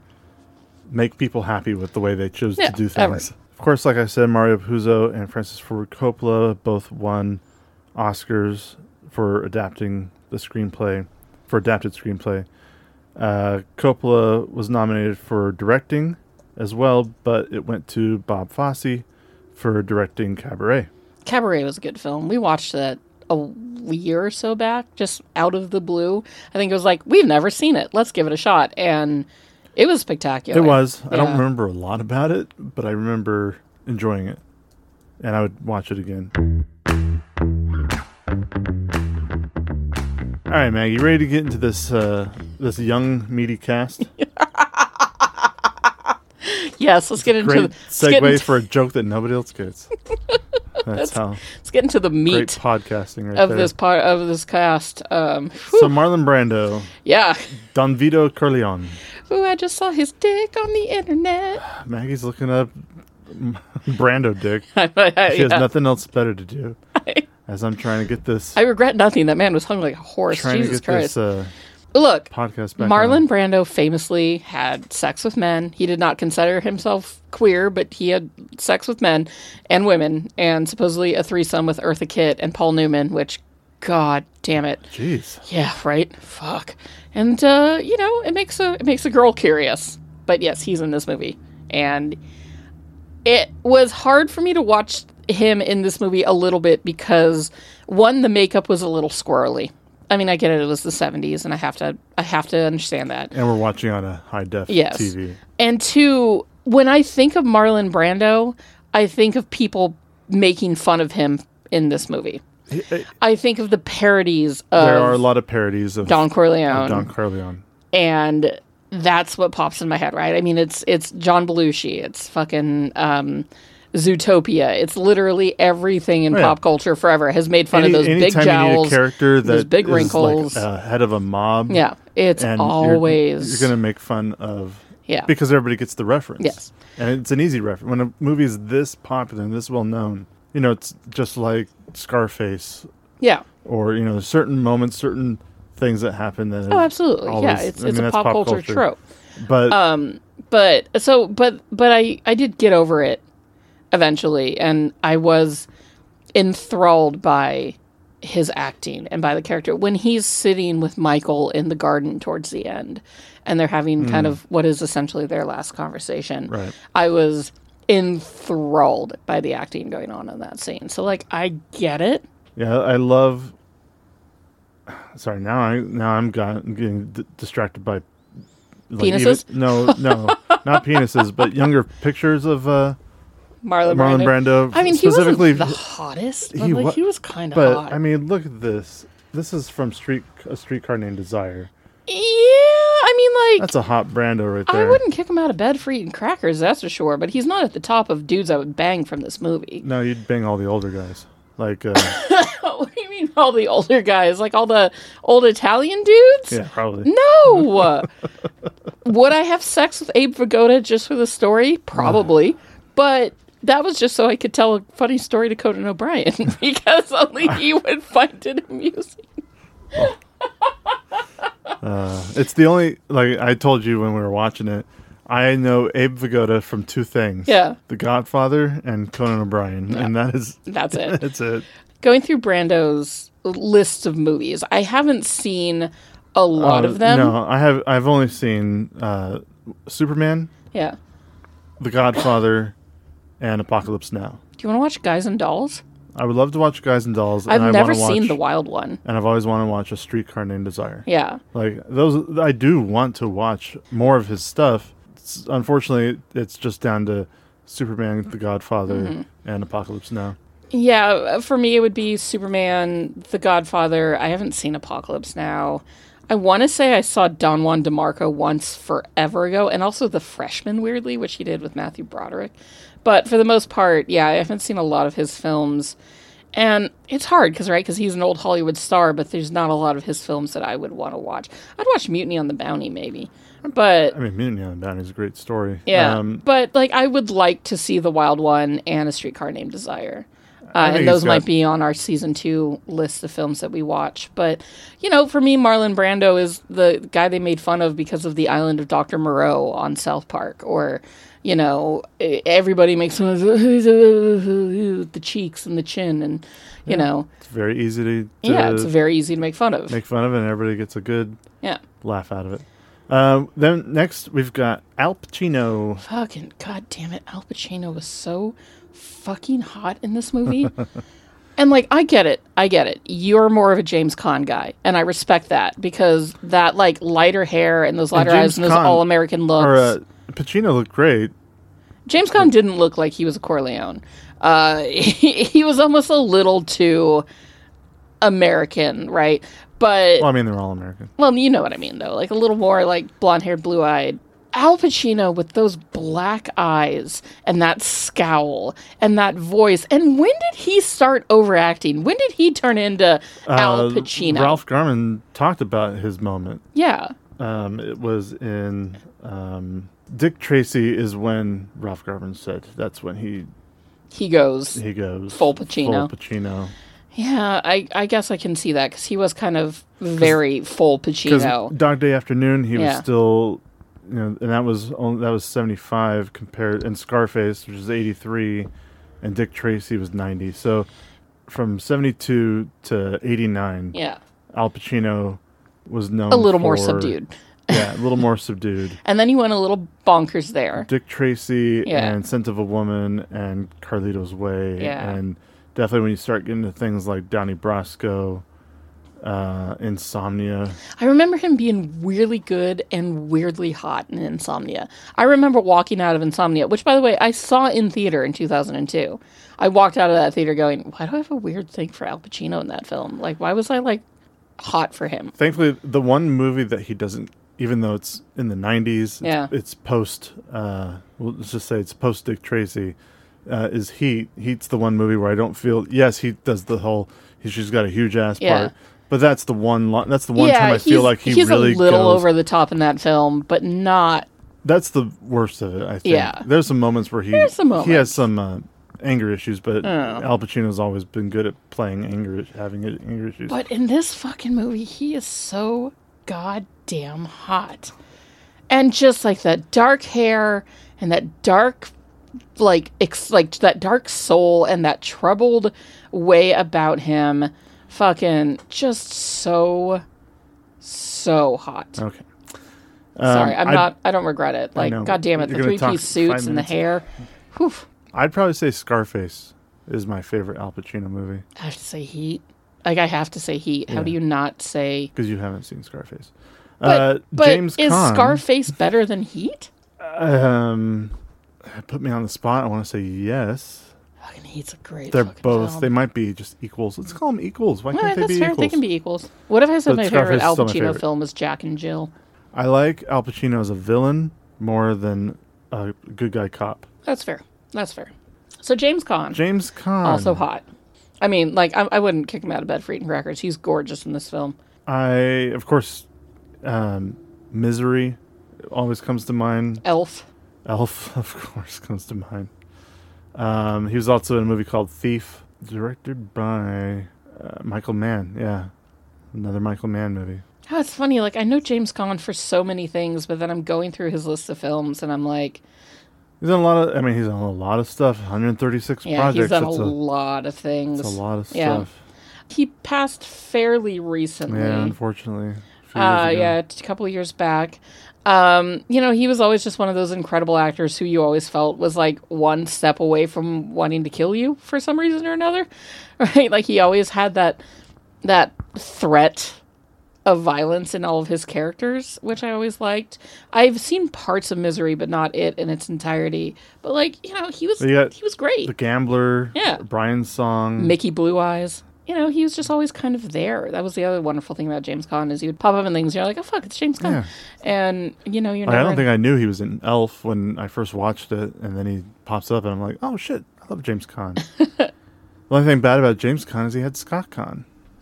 S8: make people happy with the way they choose
S9: yeah,
S8: to do things.
S9: Ever.
S8: Of course, like I said, Mario Puzo and Francis Ford Coppola both won Oscars for adapting the screenplay, for adapted screenplay. Uh, Coppola was nominated for directing as well, but it went to Bob Fosse for directing Cabaret.
S9: Cabaret was a good film. We watched that a year or so back, just out of the blue. I think it was like, we've never seen it. Let's give it a shot. And it was spectacular.
S8: It was.
S9: Yeah.
S8: I don't remember a lot about it, but I remember enjoying it. And I would watch it again. All right, Maggie, you ready to get into this uh, this young, meaty cast?
S9: Yes, let's get into
S8: great
S9: the
S8: segue
S9: get into,
S8: for a joke that nobody else gets. That's
S9: let's,
S8: how.
S9: Let's get into the meat
S8: great podcasting right
S9: of
S8: there.
S9: this part of this cast. Um,
S8: so Marlon Brando,
S9: yeah,
S8: Don Vito Corleone.
S9: Ooh, I just saw his dick on the internet.
S8: Maggie's looking up Brando dick.
S9: I, I,
S8: she has
S9: yeah.
S8: nothing else better to do.
S9: I,
S8: as I'm trying to get this.
S9: I regret nothing. That man was hung like a horse.
S8: Trying
S9: Jesus
S8: to get
S9: Christ.
S8: This, uh,
S9: Look,
S8: podcast back
S9: Marlon
S8: on.
S9: Brando famously had sex with men. He did not consider himself queer, but he had sex with men and women, and supposedly a threesome with Eartha Kitt and Paul Newman, which, god damn it.
S8: Jeez.
S9: Yeah, right? Fuck. And, uh, you know, it makes a it makes a girl curious. But yes, he's in this movie. And it was hard for me to watch him in this movie a little bit because, one, the makeup was a little squirrely. I mean, I get it. It was the seventies, and I have to I have to understand that.
S8: And we're watching on a high-def
S9: yes.
S8: T V.
S9: And two, when I think of Marlon Brando, I think of people making fun of him in this movie.
S8: He, uh,
S9: I think of the parodies of...
S8: There are a lot of parodies of
S9: Don Corleone.
S8: Of Don Corleone.
S9: And that's what pops in my head, right? I mean, it's it's John Belushi. It's fucking... Um, Zootopia. It's literally everything in
S8: oh, yeah.
S9: pop culture forever has made fun
S8: Any,
S9: of those big
S8: anytime
S9: jowls,
S8: you need a character that
S9: those big
S8: is
S9: wrinkles,
S8: like a head of a mob.
S9: Yeah, it's
S8: and
S9: always
S8: you're, you're going to make fun of
S9: Yeah.
S8: Because everybody gets the reference.
S9: Yes.
S8: And it's an easy reference. When a movie is this popular and this well known, you know, it's just like Scarface.
S9: Yeah.
S8: Or, you know, there's certain moments, certain things that happen that
S9: Oh, absolutely.
S8: always,
S9: yeah, it's
S8: I
S9: it's
S8: mean,
S9: a
S8: that's
S9: pop, culture,
S8: culture.
S9: trope.
S8: But
S9: Um but so but but I I did get over it eventually, and I was enthralled by his acting and by the character when he's sitting with Michael in the garden towards the end and they're having kind
S8: Mm.
S9: of what is essentially their last conversation.
S8: Right.
S9: I was enthralled by the acting going on in that scene. So like I get it.
S8: yeah, I love. Sorry, now I now I'm got, getting d- distracted by like,
S9: Penises?
S8: even- no, no, not penises, but younger pictures of uh,
S9: Marlon,
S8: Marlon Brando.
S9: I mean, he
S8: specifically
S9: wasn't the hottest, but
S8: he
S9: like,
S8: wa-
S9: he was kind of
S8: But
S9: hot.
S8: I mean, look at this. This is from Street A Streetcar Named Desire.
S9: Yeah, I mean, like,
S8: That's a hot Brando right there.
S9: I wouldn't kick him out of bed for eating crackers, that's for sure. But he's not at the top of dudes I would bang from this movie.
S8: No, you'd bang all the older guys. Like, uh,
S9: What do you mean, all the older guys? Like all the old Italian dudes?
S8: yeah, probably.
S9: No. Would I have sex with Abe Vigoda just for the story? Probably. But that was just so I could tell a funny story to Conan O'Brien because only he would find it amusing.
S8: Uh, it's the only, like I told you when we were watching it, I know Abe Vigoda from two things.
S9: Yeah.
S8: The Godfather and Conan O'Brien. And that is...
S9: That's it.
S8: That's it.
S9: Going through Brando's list of movies, I haven't seen a lot
S8: Uh,
S9: of them.
S8: No, I have, I've only seen uh, Superman,
S9: Yeah.
S8: The Godfather, and Apocalypse Now.
S9: Do you want to watch Guys and Dolls?
S8: I would love to watch Guys and Dolls.
S9: I've
S8: and I
S9: never
S8: wanna watch,
S9: seen The Wild One.
S8: And I've always wanted to watch A Streetcar Named Desire.
S9: Yeah.
S8: Like, those, I do want to watch more of his stuff. It's, unfortunately, it's just down to Superman, The Godfather,
S9: Mhm.
S8: and Apocalypse Now.
S9: Yeah, for me it would be Superman, The Godfather. I haven't seen Apocalypse Now. I want to say I saw Don Juan DeMarco once forever ago, and also The Freshman, weirdly, which he did with Matthew Broderick. But for the most part, yeah, I haven't seen a lot of his films. And it's hard, because right, because he's an old Hollywood star, but there's not a lot of his films that I would want to watch. I'd watch Mutiny on the Bounty, maybe. But
S8: I mean, Mutiny on the Bounty is a great story.
S9: yeah,
S8: Um,
S9: but like I would like to see The Wild One and A Streetcar Named Desire.
S8: I
S9: Uh,
S8: think
S9: and those
S8: he's
S9: might
S8: got-
S9: be on our season two list of films that we watch. But, you know, for me, Marlon Brando is the guy they made fun of because of the Island of Doctor Moreau on South Park. Or, you know, e- everybody makes fun of the cheeks and the chin. And, you
S8: Yeah.
S9: know.
S8: It's very easy to, to
S9: Yeah, it's very easy to make fun of.
S8: make fun of, and everybody gets a good
S9: Yeah.
S8: laugh out of it. Um, then next, we've got Al Pacino.
S9: Fucking, god damn it, Al Pacino was so fucking hot in this movie. And like, I get it, I get it. You're more of a James Caan guy, and I respect that because that like lighter hair and those lighter
S8: And
S9: eyes
S8: James
S9: and those
S8: Caan-
S9: all American looks.
S8: Or, uh, Pacino looked great.
S9: James Caan didn't look like he was a Corleone. Uh, he, he was almost a little too American, right? But
S8: Well, I mean, they're all American.
S9: well, you know what I mean, though. Like a little more like blonde-haired, blue-eyed. Al Pacino with those black eyes and that scowl and that voice. And when did he start overacting? When did he turn into Al
S8: Uh,
S9: Pacino?
S8: Ralph Garman talked about his moment.
S9: Yeah.
S8: Um, it was in um, Dick Tracy is when Ralph Garman said that's when he
S9: He goes
S8: he goes
S9: full Pacino.
S8: Full Pacino.
S9: Yeah, I, I guess I can see that because he was kind of very full
S8: Because
S9: Pacino.
S8: Dog Day Afternoon, he
S9: Yeah.
S8: was still, you know, and that was only, that was seventy-five compared, and Scarface, which is eighty-three, and Dick Tracy was ninety. So from seventy-two to eighty-nine,
S9: Yeah.
S8: Al Pacino was known
S9: A little more
S8: for-
S9: subdued.
S8: Yeah, a little more subdued.
S9: And then he went a little bonkers there.
S8: Dick Tracy
S9: Yeah.
S8: and Scent of a Woman and Carlito's Way.
S9: Yeah.
S8: And definitely when you start getting to things like Donnie Brasco, uh, Insomnia.
S9: I remember him being weirdly good and weirdly hot in Insomnia. I remember walking out of Insomnia, which, by the way, I saw in theater in two thousand two. I walked out of that theater going, why do I have a weird thing for Al Pacino in that film? Like, why was I, like, hot for him?
S8: Thankfully, the one movie that he doesn't, even though it's in the nineties,
S9: Yeah.
S8: it's, it's post, uh, well, let's just say it's post Dick Tracy, uh, is Heat. Heat's the one movie where I don't feel, yes, he does the whole, he's just got a huge ass
S9: Yeah.
S8: part, but that's the one, lo- that's the one
S9: yeah,
S8: time I feel
S9: he's-
S8: like he
S9: he's
S8: really
S9: a little
S8: goes,
S9: over the top in that film, but not
S8: That's the worst of it, I think.
S9: Yeah.
S8: There's some moments where he
S9: There's some
S8: he has
S9: moments.
S8: some uh, anger issues, but
S9: Oh.
S8: Al Pacino's always been good at playing anger, having anger issues.
S9: But in this fucking movie, he is so goddamn hot. And just like that dark hair and that dark, like, ex- like that dark soul and that troubled way about him, fucking just so, so hot.
S8: Okay.
S9: Sorry,
S8: Um,
S9: I'm
S8: I'd-
S9: not, I don't regret it.
S8: I
S9: Like,
S8: know.
S9: God damn it,
S8: You're
S9: the
S8: gonna
S9: three piece
S8: talk
S9: suits
S8: five
S9: and the
S8: minutes.
S9: hair. Whew.
S8: I'd probably say Scarface is my favorite Al Pacino movie
S9: I have to say Heat. Like, I have to say Heat. How
S8: Yeah.
S9: do you not say...
S8: because you haven't seen Scarface.
S9: But,
S8: uh,
S9: but
S8: James
S9: is
S8: Caan,
S9: Scarface better than Heat?
S8: Um, put me on the spot. I want to say yes.
S9: Fucking Heat's a great
S8: They're
S9: fucking
S8: both.
S9: film.
S8: They might be just equals. Let's call them equals. Why
S9: All
S8: can't
S9: right,
S8: they
S9: that's
S8: be
S9: fair.
S8: equals?
S9: They can be equals. What if I said
S8: But
S9: my
S8: Scarface
S9: favorite
S8: is
S9: Al
S8: still my
S9: Pacino
S8: favorite.
S9: film is Jack and Jill?
S8: I like Al Pacino as a villain more than a good guy cop.
S9: That's fair. That's fair. So James Caan,
S8: James Caan,
S9: also hot. I mean, like, I, I wouldn't kick him out of bed for eating crackers. He's gorgeous in this film.
S8: I of course, um, Misery always comes to mind.
S9: Elf.
S8: Elf, of course, comes to mind. Um, he was also in a movie called Thief, directed by uh, Michael Mann. Yeah, another Michael Mann movie.
S9: Oh, it's funny. Like, I know James Caan for so many things, but then I'm going through his list of films, and I'm like,
S8: He's done a lot of. I mean, he's done a lot of stuff. one hundred thirty-six
S9: yeah,
S8: projects.
S9: he's done a
S8: It's
S9: lot of things.
S8: It's a lot of
S9: Yeah.
S8: stuff.
S9: He passed fairly recently.
S8: Yeah, unfortunately. A few
S9: Uh,
S8: years ago.
S9: yeah, a couple of years back. Um, you know, he was always just one of those incredible actors who you always felt was like one step away from wanting to kill you for some reason or another, right? Like he always had that that threat of violence in all of his characters, which I always liked. I've seen parts of Misery, but not it in its entirety. But like, you know, he was
S8: You got
S9: he was great.
S8: The Gambler.
S9: Yeah.
S8: Brian's Song.
S9: Mickey Blue Eyes. You know, he was just always kind of there. That was the other wonderful thing about James Caan is he would pop up in things and you're like, oh fuck, it's James Caan.
S8: Yeah.
S9: And you know, you're
S8: Like,
S9: never
S8: I don't think I knew he was in Elf when I first watched it, and then he pops up, and I'm like, oh shit, I love James Caan. The only thing bad about James Caan is he had Scott Caan.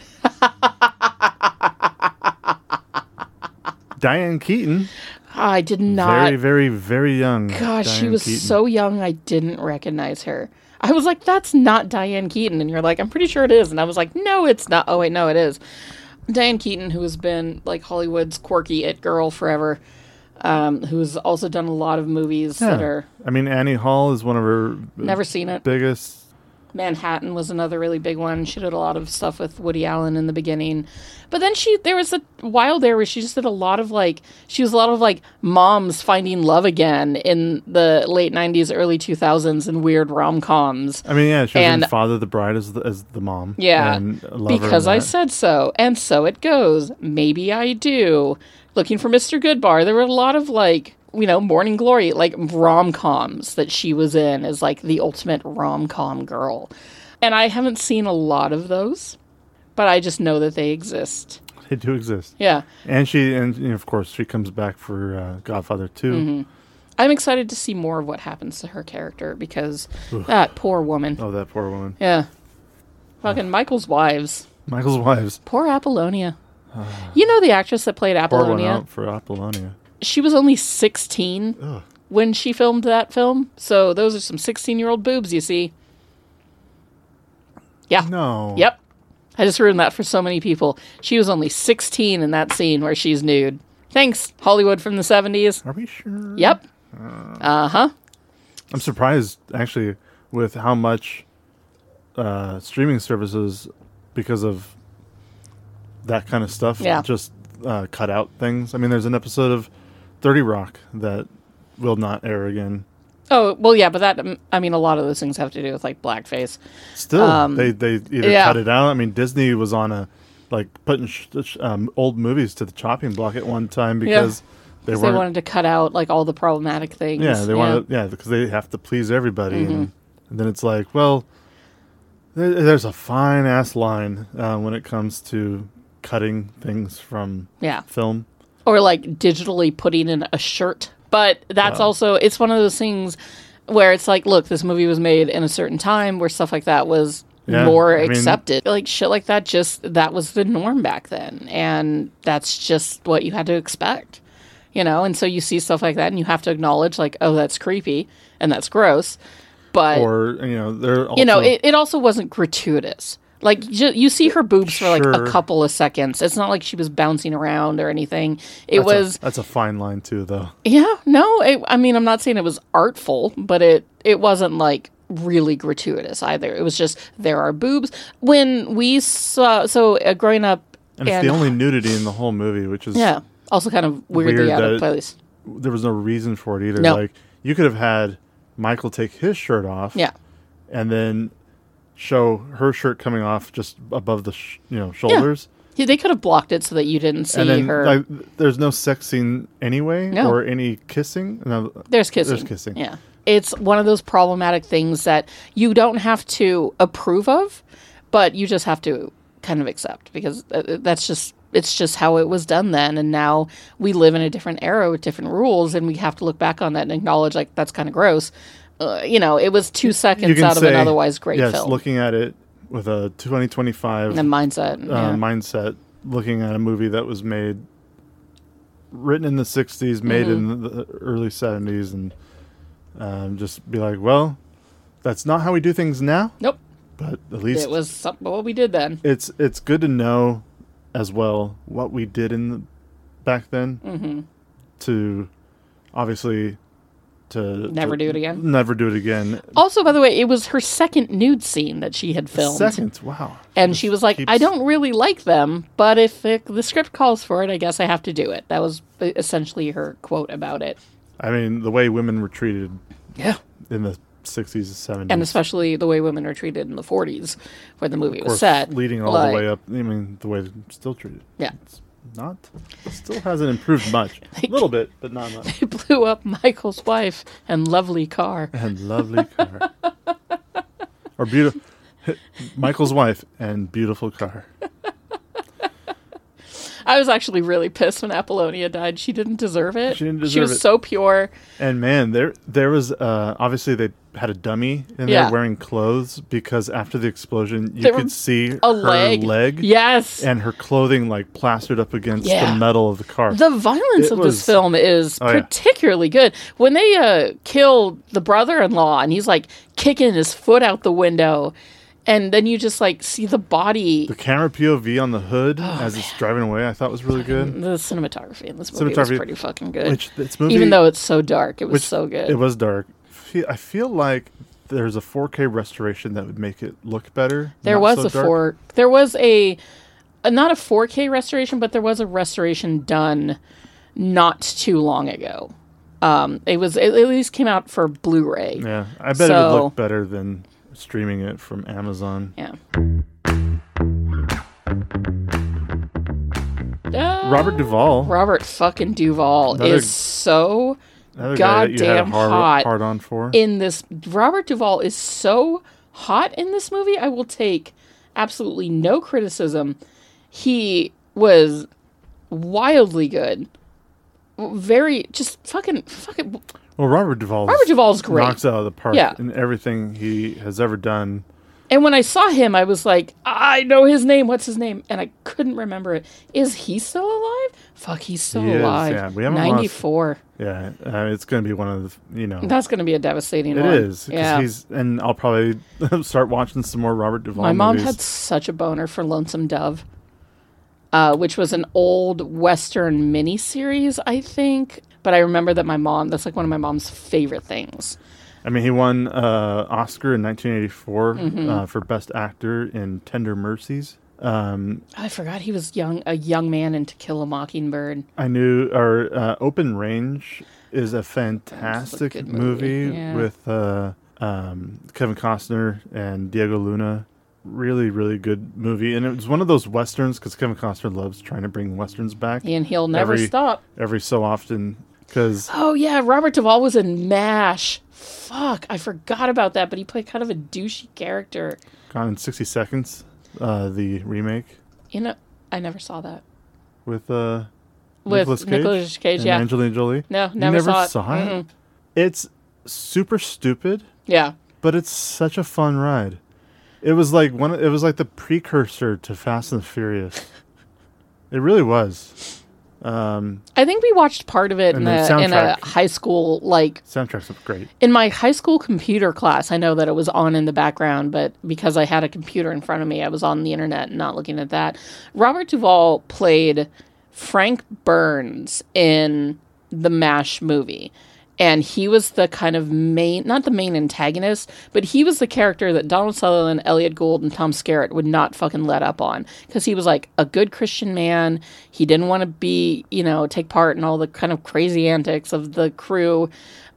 S8: Diane Keaton.
S9: I did not.
S8: Very, very, very young.
S9: Gosh, she
S8: Diane
S9: was
S8: Keaton.
S9: so young, I didn't recognize her. I was like, that's not Diane Keaton. And you're like, I'm pretty sure it is. And I was like, no, it's not. Oh, wait, no, it is. Diane Keaton, who has been like Hollywood's quirky it girl forever, um, who's also done a lot of movies that
S8: Yeah.
S9: are.
S8: I mean, Annie Hall is one of her
S9: Never seen it.
S8: biggest.
S9: Manhattan was another really big one. She did a lot of stuff with Woody Allen in the beginning. But then she, there was a while there where she just did a lot of like, she was a lot of like moms finding love again in the late nineties, early two thousands in weird rom-coms.
S8: I mean, yeah, she was
S9: And-
S8: in Father the Bride as the, as the mom.
S9: Yeah,
S8: and I love her in
S9: because I
S8: that.
S9: said so, and so it goes. Maybe I do. Looking for Mister Goodbar. There were a lot of like, you know, Morning Glory, like rom-coms that she was in as like the ultimate rom-com girl. And I haven't seen a lot of those, but I just know that they exist.
S8: They do exist.
S9: Yeah.
S8: And she, and you know, of course, she comes back for uh, Godfather two.
S9: Mm-hmm. I'm excited to see more of what happens to her character because
S8: Ugh.
S9: that poor woman.
S8: Oh, that poor woman.
S9: Yeah. Fucking Michael's wives.
S8: Michael's wives.
S9: Poor Apollonia. You know the actress that played
S8: Pour one
S9: Apollonia?
S8: out for Apollonia.
S9: She was only sixteen
S8: Ugh.
S9: when she filmed that film. So those are some sixteen-year-old boobs, you see. Yeah.
S8: No.
S9: Yep. I just ruined that for so many people. She was only sixteen in that scene where she's nude. Thanks, Hollywood from the seventies.
S8: Are we sure?
S9: Yep. Uh-huh.
S8: I'm surprised, actually, with how much uh, streaming services, because of that kind of stuff,
S9: Yeah.
S8: just uh, cut out things. I mean, there's an episode of thirty Rock that will not air again.
S9: Oh, well, yeah, but that, um, I mean, a lot of those things have to do with, like, blackface.
S8: Still,
S9: Um,
S8: they, they either
S9: yeah.
S8: cut it out. I mean, Disney was on a, like, putting sh- sh- um, old movies to the chopping block at one time because they
S9: Because
S8: weren't.
S9: they wanted to cut out, like, all the problematic things.
S8: Yeah, they wanted, yeah, because they have to please everybody.
S9: Mm-hmm.
S8: And, and then it's like, well, there, there's a fine ass line uh, when it comes to cutting things from
S9: Yeah.
S8: film.
S9: Or, like, digitally putting in a shirt. But that's
S8: Wow.
S9: also, it's one of those things where it's like, look, this movie was made in a certain time where stuff like that was
S8: Yeah,
S9: more
S8: I mean-
S9: accepted. Like, shit like that, just, that was the norm back then. And that's just what you had to expect. you know, and so you see stuff like that and you have to acknowledge like, oh, that's creepy and that's gross. But,
S8: or, you know, they're also...
S9: you know, it, it also wasn't gratuitous. Like, ju- you see her boobs for like
S8: Sure.
S9: a couple of seconds. It's not like she was bouncing around or anything. It
S8: that's
S9: was...
S8: A, that's a fine line, too, though.
S9: Yeah, no, it, I mean, I'm not saying it was artful, but it, it wasn't like really gratuitous either. It was just, there are boobs. When we saw, so uh, growing up...
S8: And, and it's the only nudity in the whole movie, which is...
S9: Yeah, also kind of weirdly
S8: weird
S9: out of
S8: that
S9: place.
S8: There was no reason for it either.
S9: No.
S8: Like, you could have had Michael take his shirt off.
S9: Yeah.
S8: And then show her shirt coming off just above the sh- you know shoulders.
S9: Yeah, they could have blocked it so that you didn't see
S8: and then,
S9: her.
S8: Like, there's no sex scene anyway,
S9: No.
S8: or any kissing. No,
S9: There's kissing.
S8: There's kissing.
S9: Yeah. It's one of those problematic things that you don't have to approve of, but you just have to kind of accept because that's just, it's just how it was done then. And now we live in a different era with different rules and we have to look back on that and acknowledge like that's kind of gross. Uh, you know, it was two seconds out of
S8: say,
S9: an otherwise great
S8: yes,
S9: film.
S8: looking at it with a twenty twenty-five
S9: And mindset.
S8: uh,
S9: Yeah.
S8: mindset, looking at a movie that was made, written in the sixties, made
S9: Mm-hmm.
S8: in the early seventies, and um, just be like, well, that's not how we do things now.
S9: Nope.
S8: But at least
S9: It was something, what we did then.
S8: it's it's good to know as well what we did in the, back then
S9: Mm-hmm.
S8: to obviously to
S9: Never
S8: to
S9: do it again?
S8: Never do it again.
S9: Also, by the way, it was her second nude scene that she had filmed.
S8: Second, wow.
S9: And
S8: Just
S9: she was like,
S8: keeps-
S9: I don't really like them, but if it, the script calls for it, I guess I have to do it. That was essentially her quote about it.
S8: I mean, the way women were treated
S9: Yeah.
S8: in the sixties and seventies.
S9: And especially the way women were treated in the forties, where the movie
S8: of
S9: was
S8: course,
S9: set.
S8: leading all
S9: Like,
S8: the way up. I mean, the way they're still treated.
S9: Yeah.
S8: It's not, it still hasn't improved much. A little bit, but not much.
S9: They blew up Michael's wife and lovely car.
S8: And lovely car. Or beautiful. Michael's wife and beautiful car.
S9: I was actually really pissed when Apollonia died. She didn't deserve it.
S8: She didn't
S9: She
S8: deserve
S9: was
S8: it.
S9: so pure.
S8: And man, there there was uh, obviously they had a dummy in
S9: Yeah.
S8: there wearing clothes because after the explosion you
S9: There
S8: could
S9: was
S8: see
S9: a
S8: her
S9: leg.
S8: leg.
S9: Yes.
S8: And her clothing like plastered up against
S9: Yeah.
S8: the metal of the car.
S9: The violence
S8: It
S9: of
S8: was-
S9: this film is
S8: Oh, yeah.
S9: particularly good. When they uh, kill the brother-in-law and he's like kicking his foot out the window, and then you just like see the body.
S8: The camera P O V on the hood
S9: Oh,
S8: as it's driving away, I thought was really good.
S9: The cinematography in this movie was
S8: Cinematography-
S9: pretty fucking good.
S8: Which this movie,
S9: Even though it's so dark, it was
S8: which
S9: so good.
S8: It was dark. Fe- I feel like there's a four K restoration that would make it look better.
S9: There
S8: not
S9: was
S8: so
S9: a
S8: dark.
S9: four. There was a, a not a four K restoration, but there was a restoration done not too long ago. Um, it was it at least came out for Blu-ray.
S8: Yeah, I bet it
S9: So-
S8: would look better than streaming it from Amazon.
S9: Yeah. Uh,
S8: Robert Duvall.
S9: Robert fucking Duvall
S8: Another-
S9: is so
S8: Another guy that you had a
S9: goddamn
S8: hard,
S9: hot
S8: hard on for.
S9: in this. Robert Duvall is so hot in this movie. I will take absolutely no criticism. He was wildly good. Very just fucking fucking.
S8: Well, Robert Duvall.
S9: Robert Duvall's great.
S8: Knocks out of the park
S9: Yeah.
S8: in everything he has ever done.
S9: And when I saw him, I was like, I know his name. What's his name? And I couldn't remember it. Is he still alive? Fuck, he's still
S8: He is,
S9: alive.
S8: yeah. We haven't lost-
S9: ninety-four.
S8: Yeah, uh, it's going to be one of the, you know.
S9: That's going to be a devastating
S8: It
S9: one.
S8: is. 'Cause
S9: Yeah.
S8: he's, and I'll probably start watching some more Robert Duvall
S9: My mom
S8: movies.
S9: had such a boner for Lonesome Dove, uh, which was an old Western miniseries, I think. But I remember that my mom, that's like one of my mom's favorite things.
S8: I mean, he won uh, Oscar in nineteen eighty-four
S9: Mhm.
S8: uh, for Best Actor in Tender Mercies. Um,
S9: I forgot he was young, a young man in To Kill a Mockingbird.
S8: I knew, or uh, Open Range is a fantastic
S9: good
S8: movie,
S9: movie, yeah.
S8: with uh, um, Kevin Costner and Diego Luna. Really, really good movie. And it was one of those Westerns, because Kevin Costner loves trying to bring Westerns back.
S9: And he'll never
S8: every,
S9: stop.
S8: Every so often, because...
S9: Oh, yeah, Robert Duvall was in MASH. Fuck, I forgot about that, but he played kind of a douchey character.
S8: Gone in sixty seconds, uh, the remake.
S9: You know, I never saw that.
S8: With uh,
S9: With
S8: Nicolas Cage,
S9: Nicolas Cage,
S8: and
S9: yeah.
S8: Angelina Jolie.
S9: No,
S8: You
S9: never saw it.
S8: saw it?
S9: Mm-mm.
S8: It's super stupid.
S9: Yeah.
S8: But it's such a fun ride. It was like one. It was like the precursor to Fast and the Furious. It really was. Um,
S9: I think we watched part of it in
S8: And the
S9: a, in a
S8: soundtrack.
S9: high school, like,
S8: soundtracks are great.
S9: in my high school computer class. I know that it was on in the background, but because I had a computer in front of me, I was on the internet and not looking at that. Robert Duvall played Frank Burns in the MASH movie. And he was the kind of main, not the main antagonist, but he was the character that Donald Sutherland, Elliot Gould, and Tom Skerritt would not fucking let up on. Because he was like a good Christian man. He didn't want to be, you know, take part in all the kind of crazy antics of the crew.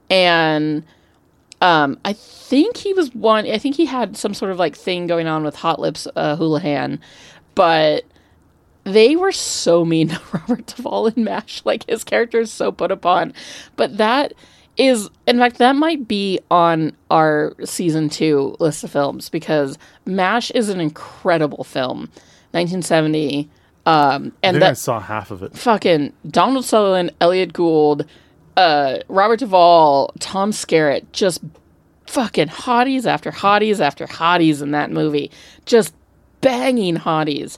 S9: And um, I think he was one, I think he had some sort of like thing going on with Hot Lips uh, Houlihan. But they were so mean to Robert Duvall in MASH. Like, his character is so put upon. But that is, in fact, that might be on our season two list of films, because MASH is an incredible film. nineteen seventy. Um, and
S8: I think
S9: that
S8: I saw half of it.
S9: fucking Donald Sutherland, Elliot Gould, uh, Robert Duvall, Tom Skerritt, just fucking hotties after hotties after hotties in that movie. Just banging hotties.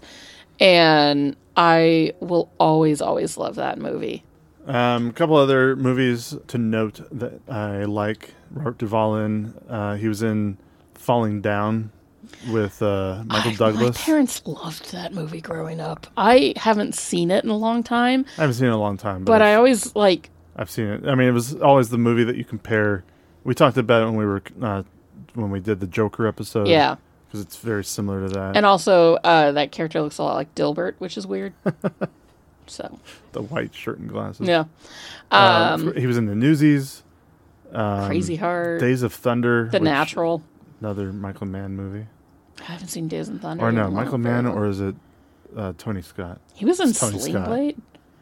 S9: And I will always, always love that movie.
S8: Um, a couple other movies to note that I like Robert Duvall in. Uh, he was in Falling Down with uh, Michael
S9: I-
S8: Douglas.
S9: My parents loved that movie growing up. I haven't seen it in a long time,
S8: I haven't seen it in a long time, but,
S9: but I
S8: I've,
S9: always like.
S8: I've seen it. I mean, it was always the movie that you compare. We talked about it when we were uh, when we did the Joker episode.
S9: Yeah.
S8: Because it's very similar to that.
S9: And also, uh, that character looks a lot like Dilbert, which is weird. So
S8: the white shirt and glasses.
S9: yeah,
S8: Uh,
S9: um,
S8: he was in the Newsies. Um,
S9: Crazy Heart,
S8: Days of Thunder.
S9: The
S8: which-
S9: Natural.
S8: Another Michael Mann movie.
S9: I haven't seen Days of Thunder.
S8: Or
S9: in
S8: no,
S9: a long-
S8: Michael
S9: very
S8: Mann,
S9: long-
S8: or is it uh, Tony Scott?
S9: He was in
S8: It's Tony
S9: Sling
S8: Scott.
S9: Blade.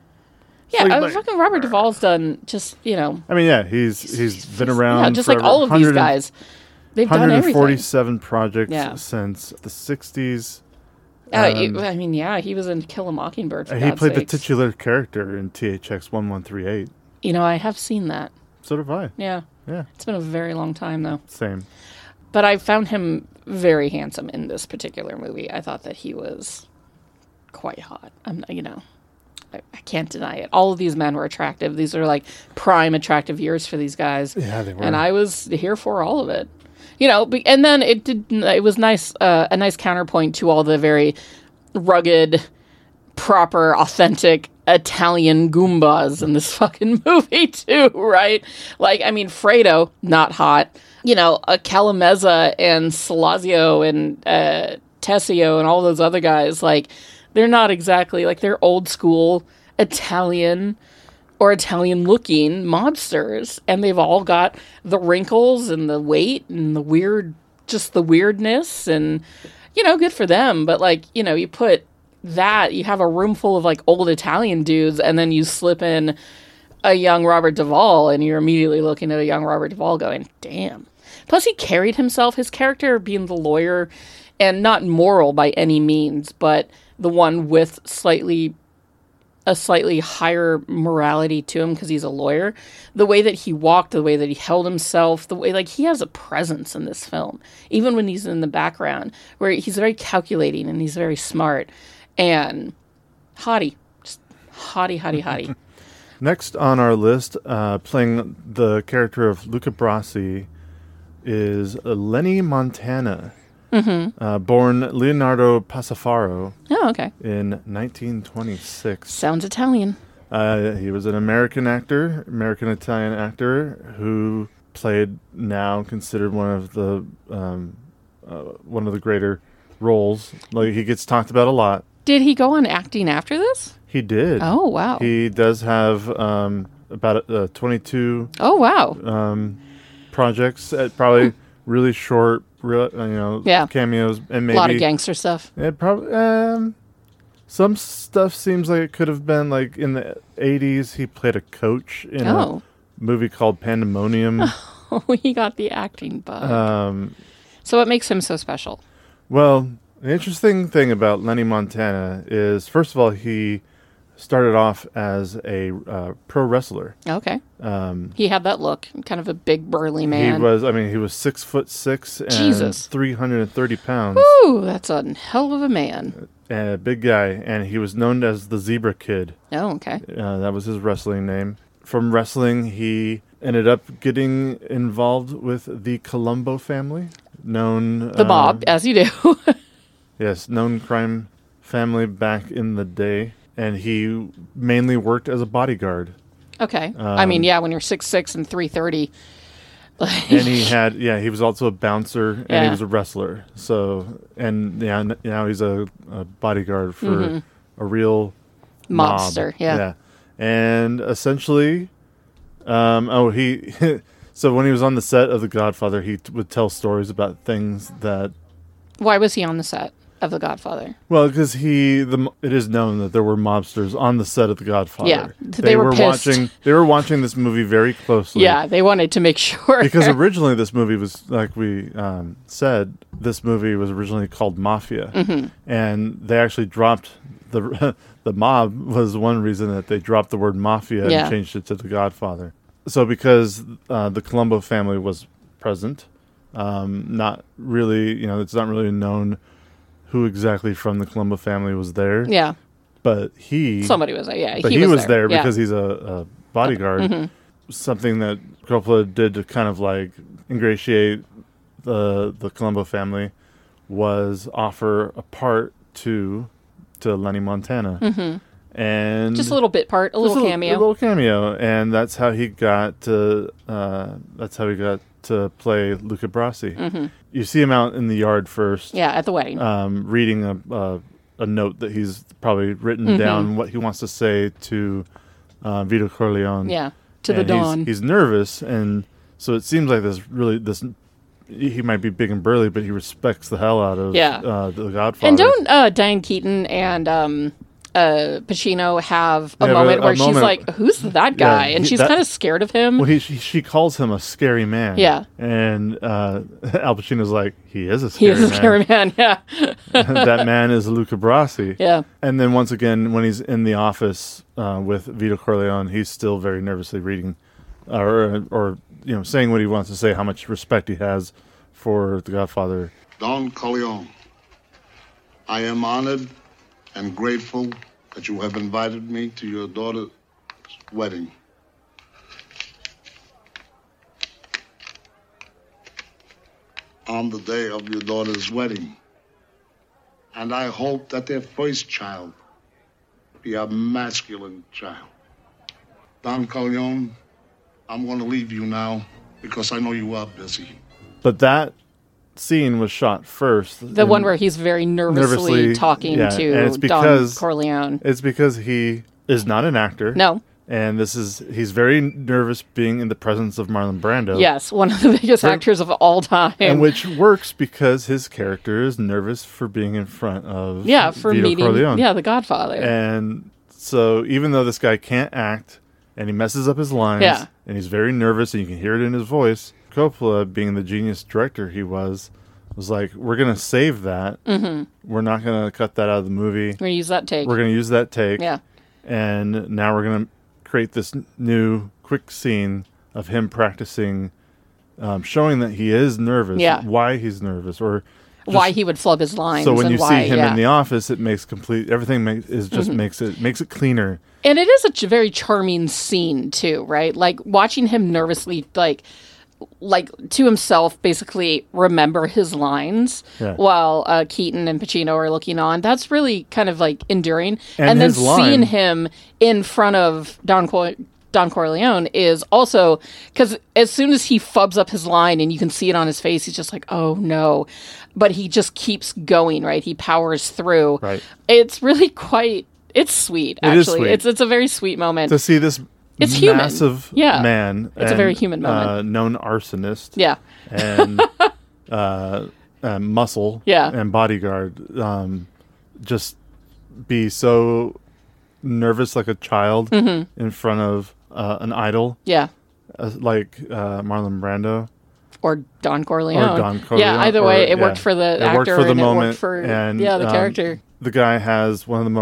S9: Yeah,
S8: Sling
S9: uh,
S8: Blade.
S9: fucking Robert Duvall's done just, you know.
S8: I mean, yeah, he's he's been around.
S9: Yeah, just like
S8: forever.
S9: all of these
S8: one hundred
S9: guys. They've done everything.
S8: one hundred forty-seven projects
S9: Yeah.
S8: since the sixties.
S9: Uh,
S8: Um,
S9: it- I mean, yeah, he was in Kill a Mockingbird, for
S8: he
S9: God's
S8: played
S9: sakes.
S8: the titular character in T H X one one three eight.
S9: You know, I have seen that.
S8: So have I.
S9: Yeah.
S8: Yeah.
S9: It's been a very long time, though.
S8: Same.
S9: But I found him very handsome in this particular movie. I thought that he was quite hot. I'm, you know, I, I can't deny it. All of these men were attractive. These are like prime attractive years for these guys.
S8: Yeah, they were.
S9: And I was here for all of it. You know, be- and then it did. It was nice, uh, a nice counterpoint to all the very rugged, proper, authentic Italian Goombas in this fucking movie too, right? Like, I mean, Fredo, not hot. You know, uh, Calamezza and Salazio and uh, Tessio and all those other guys, like, they're not exactly, like, they're old school Italian or Italian-looking mobsters, and they've all got the wrinkles and the weight and the weird, just the weirdness, and, you know, good for them, but, like, you know, you put that, you have a room full of, like, old Italian dudes, and then you slip in a young Robert Duvall, and you're immediately looking at a young Robert Duvall going, damn. Plus, he carried himself, his character being the lawyer, and not moral by any means, but the one with slightly a slightly higher morality to him because he's a lawyer. The way that he walked, the way that he held himself, the way, like, he has a presence in this film, even when he's in the background, where he's very calculating and he's very smart and hottie, just hottie, hottie, hottie.
S8: Next on our list, uh, playing the character of Luca Brasi, is Lenny Montana,
S9: Mm-hmm.
S8: uh, born Leonardo Passafaro
S9: Oh, okay.
S8: in nineteen twenty-six.
S9: Sounds Italian.
S8: Uh, he was an American actor, American-Italian actor, who played now considered one of the um, uh, one of the greater roles. Like, he gets talked about a lot.
S9: Did he go on acting after this?
S8: He did.
S9: Oh, wow.
S8: He does have um, about uh, twenty-two
S9: Oh, wow.
S8: um, projects, at probably really short, real, uh, you know,
S9: Yeah.
S8: cameos, and maybe
S9: A lot of gangster stuff.
S8: Yeah, probably. Um, some stuff seems like it could have been like in the eighties. He played a coach in
S9: Oh.
S8: a movie called Pandemonium.
S9: Oh, he got the acting bug.
S8: um,
S9: So what makes him so special?
S8: well, the interesting thing about Lenny Montana is, first of all, he started off as a uh, pro wrestler.
S9: Okay.
S8: Um,
S9: he had that look, kind of a big burly man.
S8: He was. I mean, he was six foot six and
S9: Jesus.
S8: three hundred and thirty pounds.
S9: Ooh, that's a hell of a man.
S8: And a big guy, and he was known as the Zebra Kid.
S9: Oh, okay.
S8: Uh, that was his wrestling name. From wrestling, he ended up getting involved with the Colombo family, known
S9: the mob, uh, as you do.
S8: Yes, known crime family back in the day, and he mainly worked as a bodyguard.
S9: Okay.
S8: Um,
S9: I mean, yeah, when you're six six and three thirty.
S8: And he had, yeah, he was also a bouncer, and
S9: yeah.
S8: he was a wrestler. So, and yeah, now he's a, a bodyguard for mm-hmm. a real
S9: mobster.
S8: Mob.
S9: Yeah.
S8: Yeah. And essentially, um, oh, he, so when he was on the set of The Godfather, he t- would tell stories about things that.
S9: Why was he on the set of The Godfather?
S8: Well, because he, the it is known that there were mobsters on the set of The Godfather.
S9: Yeah, they,
S8: they
S9: were,
S8: were
S9: pissed.
S8: watching. They were watching this movie very closely.
S9: Yeah, they wanted to make sure
S8: because originally this movie was, like we um, said, this movie was originally called Mafia,
S9: mm-hmm.
S8: and they actually dropped the the mob was one reason that they dropped the word mafia
S9: yeah.
S8: and changed it to The Godfather. So because uh, the Colombo family was present. Um, not really, you know, it's not really known who exactly from the Colombo family was there.
S9: Yeah.
S8: But he...
S9: Somebody was there, yeah.
S8: But
S9: he,
S8: he
S9: was,
S8: was there,
S9: there yeah.
S8: because he's a, a bodyguard.
S9: Mm-hmm.
S8: Something that Coppola did to kind of like ingratiate the the Colombo family was offer a part to to Lenny Montana.
S9: Mm-hmm.
S8: And
S9: just a little bit part, a little
S8: a,
S9: cameo.
S8: A little cameo. And that's how he got to... Uh, that's how he got... to play Luca Brasi.
S9: Mm-hmm.
S8: You see him out in the yard first.
S9: Yeah, at the wedding.
S8: Um, reading a, a a note that he's probably written
S9: mm-hmm.
S8: down what he wants to say to uh, Vito Corleone.
S9: Yeah, to
S8: and
S9: the Don.
S8: He's, he's nervous, and so it seems like this really this. He might be big and burly, but he respects the hell out of
S9: yeah.
S8: uh, the Godfather.
S9: And don't uh, Diane Keaton and um, uh, Pacino have a
S8: yeah,
S9: moment
S8: a
S9: where
S8: moment,
S9: she's like, "Who's that guy?"
S8: Yeah,
S9: and
S8: he,
S9: she's
S8: that,
S9: kind of scared of him.
S8: Well, he she, she calls him a scary man.
S9: Yeah,
S8: and uh, Al Pacino's like, he is a scary man.
S9: He is a scary man. Yeah,
S8: that man is Luca Brasi.
S9: Yeah,
S8: and then once again, when he's in the office uh, with Vito Corleone, he's still very nervously reading, or or you know, saying what he wants to say, how much respect he has for the Godfather.
S12: Don Corleone, I am honored and grateful that you have invited me to your daughter's wedding. On the day of your daughter's wedding. And I hope that their first child be a masculine child. Don Corleone, I'm going to leave you now because I know you are busy.
S8: But that scene was shot first.
S9: The one where he's very nervously,
S8: nervously
S9: talking
S8: yeah,
S9: to
S8: and it's because,
S9: Don Corleone.
S8: It's because he is not an actor.
S9: No.
S8: And this is, he's very nervous being in the presence of Marlon Brando.
S9: Yes, one of the biggest for, actors of all time.
S8: And which works because his character is nervous for being in front of
S9: Yeah, for
S8: Vito
S9: meeting,
S8: Corleone.
S9: yeah, the Godfather.
S8: And so even though this guy can't act and he messes up his lines
S9: yeah.
S8: and he's very nervous and you can hear it in his voice, Coppola, being the genius director he was, was like, we're going to save that.
S9: Mm-hmm.
S8: We're not going to cut that out of the movie.
S9: We're going to use that take.
S8: We're going to use that take.
S9: Yeah.
S8: And now we're going to create this new quick scene of him practicing, um, showing that he is nervous,
S9: yeah.
S8: why he's nervous, or
S9: just, why he would flub his lines.
S8: So when
S9: and
S8: you
S9: why,
S8: see him
S9: yeah.
S8: in the office, it makes complete everything makes is just
S9: mm-hmm.
S8: makes it makes it cleaner.
S9: And it is a ch- very charming scene too, right? Like watching him nervously, like. like to himself basically remember his lines yeah. while uh, Keaton and Pacino are looking on. That's really kind of like enduring.
S8: And,
S9: and then
S8: line,
S9: seeing him in front of Don Co- Don Corleone is also because as soon as he fubs up his line and you can see it on his face, he's just like, oh no. But he just keeps going, right? He powers through.
S8: Right.
S9: It's really quite, it's sweet, actually.
S8: It is sweet.
S9: It's, it's a very sweet moment.
S8: To see this
S9: It's
S8: massive
S9: human. Yeah.
S8: man.
S9: It's
S8: and,
S9: a very human moment.
S8: Uh, known arsonist.
S9: Yeah.
S8: And uh, uh, muscle.
S9: Yeah.
S8: And bodyguard. Um, just be so nervous like a child
S9: mm-hmm.
S8: in front of uh, an idol.
S9: Yeah.
S8: Uh, like uh, Marlon Brando.
S9: Or Don Corleone.
S8: Or Don Corleone.
S9: Yeah, either way,
S8: or,
S9: it
S8: yeah.
S9: worked for the
S8: it
S9: actor
S8: worked for the
S9: and
S8: moment,
S9: it worked for
S8: and,
S9: yeah, the
S8: um,
S9: character.
S8: The guy has one of the more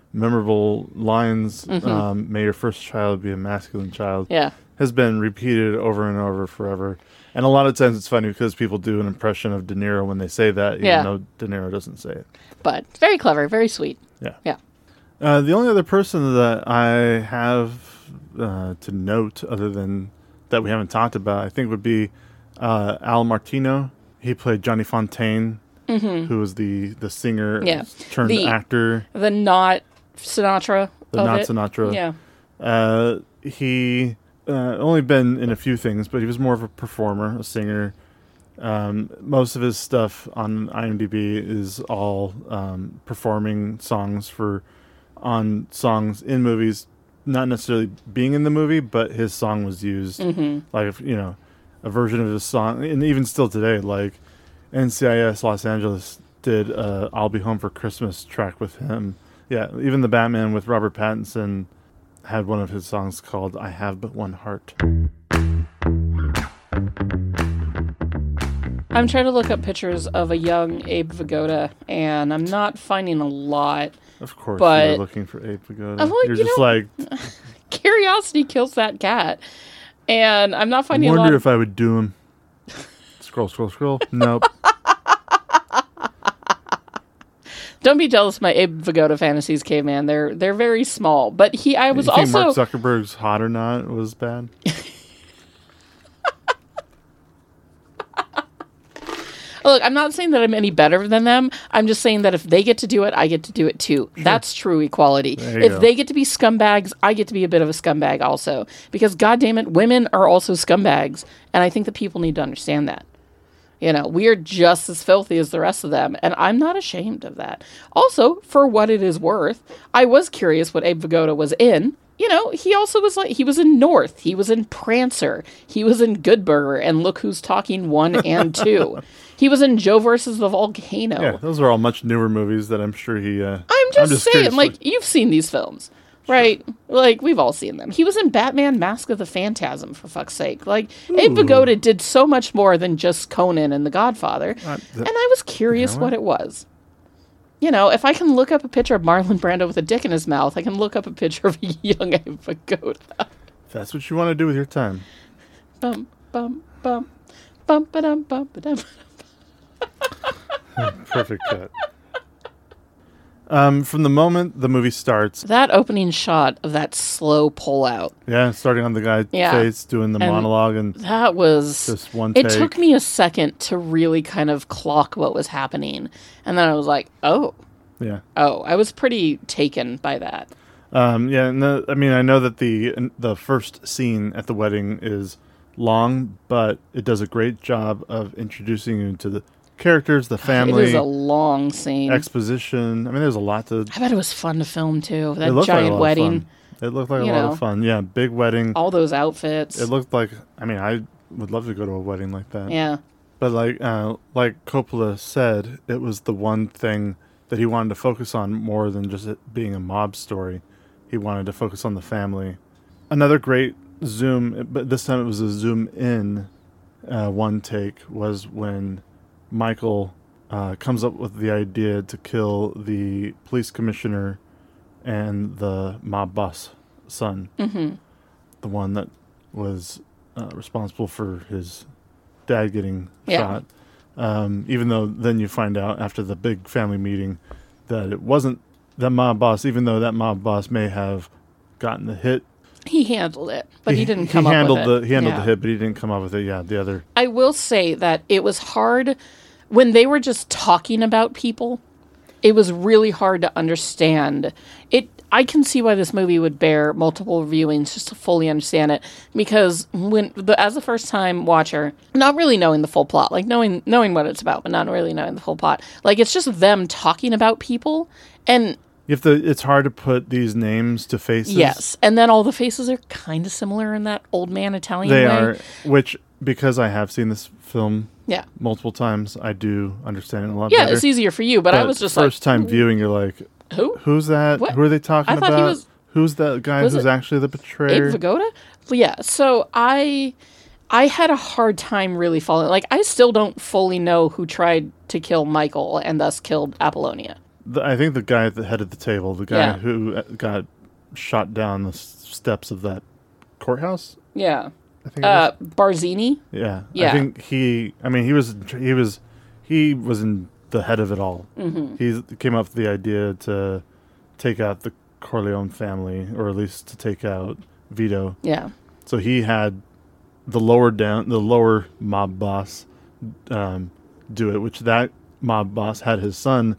S8: memorable lines,
S9: Mhm.
S8: um, "May your first child be a masculine child,"
S9: Yeah.
S8: has been repeated over and over forever. And a lot of times it's funny because people do an impression of De Niro when they say that, even
S9: Yeah.
S8: though De Niro doesn't say it.
S9: But very clever, very sweet.
S8: Yeah.
S9: Yeah.
S8: Uh, the only other person that I have uh, to note, other than that we haven't talked about, I think would be uh, Al Martino. He played Johnny Fontaine,
S9: Mhm.
S8: who was the, the singer
S9: Yeah.
S8: turned
S9: The-
S8: actor.
S9: The not Sinatra.
S8: The
S9: of
S8: not
S9: it.
S8: Sinatra.
S9: Yeah.
S8: Uh, he uh, only been in a few things, but he was more of a performer, a singer. Um, most of his stuff on IMDb is all um, performing songs for on songs in movies, not necessarily being in the movie, but his song was used,
S9: Mhm.
S8: like if, you know, a version of his song, and even still today, like N C I S Los Angeles did uh, "I'll Be Home for Christmas" track with him. Yeah, even the Batman with Robert Pattinson had one of his songs called "I Have But One Heart."
S9: I'm trying to look up pictures of a young Abe Vigoda, and I'm not finding a lot.
S8: Of course,
S9: but
S8: you're looking for Abe Vigoda.
S9: I'm like,
S8: You're
S9: you
S8: just
S9: know,
S8: like,
S9: curiosity kills that cat, and I'm not
S8: I
S9: finding a lot.
S8: wonder
S9: Of,
S8: if I would do him. Scroll, scroll, scroll. Nope.
S9: don't be jealous of my Abe Vigoda fantasies, caveman. They're they're very small, but he. I was
S8: you think
S9: also
S8: Mark Zuckerberg's hot or not was bad.
S9: Look, I'm not saying that I'm any better than them. I'm just saying that if they get to do it, I get to do it too. That's true equality.
S8: There you
S9: If
S8: go.
S9: they get to be scumbags, I get to be a bit of a scumbag also. Because, goddamn it, women are also scumbags. And I think that people need to understand that. You know, we are just as filthy as the rest of them. And I'm not ashamed of that. Also, for what it is worth, I was curious what Abe Vigoda was in. You know, he also was like, he was in North. He was in Prancer. He was in Good Burger. And Look Who's Talking one and two. He was in Joe versus the Volcano.
S8: Yeah, those are all much newer movies that I'm sure he. Uh,
S9: I'm just, saying,
S8: curious,
S9: like, you've seen these films, right? Like, we've all seen them. He was in Batman Mask of the Phantasm, for fuck's sake. Like, Abe Vigoda did so much more than just Conan and The Godfather.
S8: Uh,
S9: and I was curious
S8: you know
S9: what it was. You know, if I can look up a picture of Marlon Brando with a dick in his mouth, I can look up a picture of a young Abe Vigoda.
S8: if that's what you want to do with your time.
S9: Bum, bum, bum. Bum, ba-dum, bum, ba-dum.
S8: Perfect cut. Um, from the moment the movie starts,
S9: That opening shot of that slow pull-out.
S8: yeah, starting on the guy's
S9: Yeah.
S8: face, doing the
S9: And
S8: monologue, and
S9: That was
S8: just one
S9: It
S8: take.
S9: took me a second to really kind of clock what was happening, and then I was like, "Oh,
S8: yeah.
S9: oh!" I was pretty taken by that.
S8: Um, yeah, and the, I mean, I know that the the first scene at the wedding is long, but it does a great job of introducing you to the characters, the family.
S9: It is a long scene.
S8: Exposition. I mean, there's a lot to.
S9: I bet it was fun to film too.
S8: it
S9: That
S8: looked
S9: giant
S8: like a lot
S9: wedding,
S8: Of fun. It looked like a
S9: you
S8: lot
S9: know.
S8: of fun. Yeah, big wedding.
S9: all those outfits.
S8: It looked like. I mean, I would love to go to a wedding like that.
S9: Yeah.
S8: But like, uh, like Coppola said, it was the one thing that he wanted to focus on more than just it being a mob story. He wanted to focus on the family. Another great zoom, but this time it was a zoom in. Uh, one take was when Michael uh, comes up with the idea to kill the police commissioner and the mob boss son,
S9: Mm-hmm.
S8: the one that was uh, responsible for his dad getting
S9: Yeah.
S8: shot. Um, even though then you find out after the big family meeting that it wasn't that mob boss, even though that mob boss may have gotten the hit.
S9: He handled it, but he, didn't come
S8: he
S9: up
S8: handled
S9: with it.
S8: the he handled
S9: Yeah.
S8: the hit, but he didn't come up with it. Yeah, the other.
S9: I will say that it was hard when they were just talking about people. It was really hard to understand it. I can see why this movie would bear multiple viewings just to fully understand it, because when the, as a first time watcher, not really knowing the full plot, like knowing knowing what it's about, but not really knowing the full plot, like it's just them talking about people, and
S8: You have to. It's hard to put these names to faces.
S9: yes, and then all the faces are kind of similar in that old man Italian
S8: They
S9: way.
S8: are, which because I have seen this film
S9: Yeah.
S8: multiple times, I do understand it a lot
S9: Yeah,
S8: better.
S9: it's easier for you, but I was just like,
S8: first time viewing, you're like,
S9: Who?
S8: Who's that?
S9: What?
S8: Who are they talking
S9: I thought
S8: about?
S9: he was-
S8: Who's that guy
S9: was
S8: who's
S9: it
S8: actually the betrayer?
S9: Abe Vigoda? Well, yeah. So I I had a hard time really following. Like, I still don't fully know who tried to kill Michael and thus killed Apollonia.
S8: the, I think the guy at the head of the table, the guy
S9: Yeah.
S8: who got shot down the s- steps of that courthouse.
S9: Yeah.
S8: I think it
S9: Uh, Barzini?
S8: Yeah.
S9: Yeah.
S8: I think he. I mean, he was. He was. He was in the head of it all.
S9: Mhm.
S8: He came up with the idea to take out the Corleone family, or at least to take out Vito.
S9: Yeah.
S8: So he had the lower down, the lower mob boss, um, do it. Which that mob boss had his son,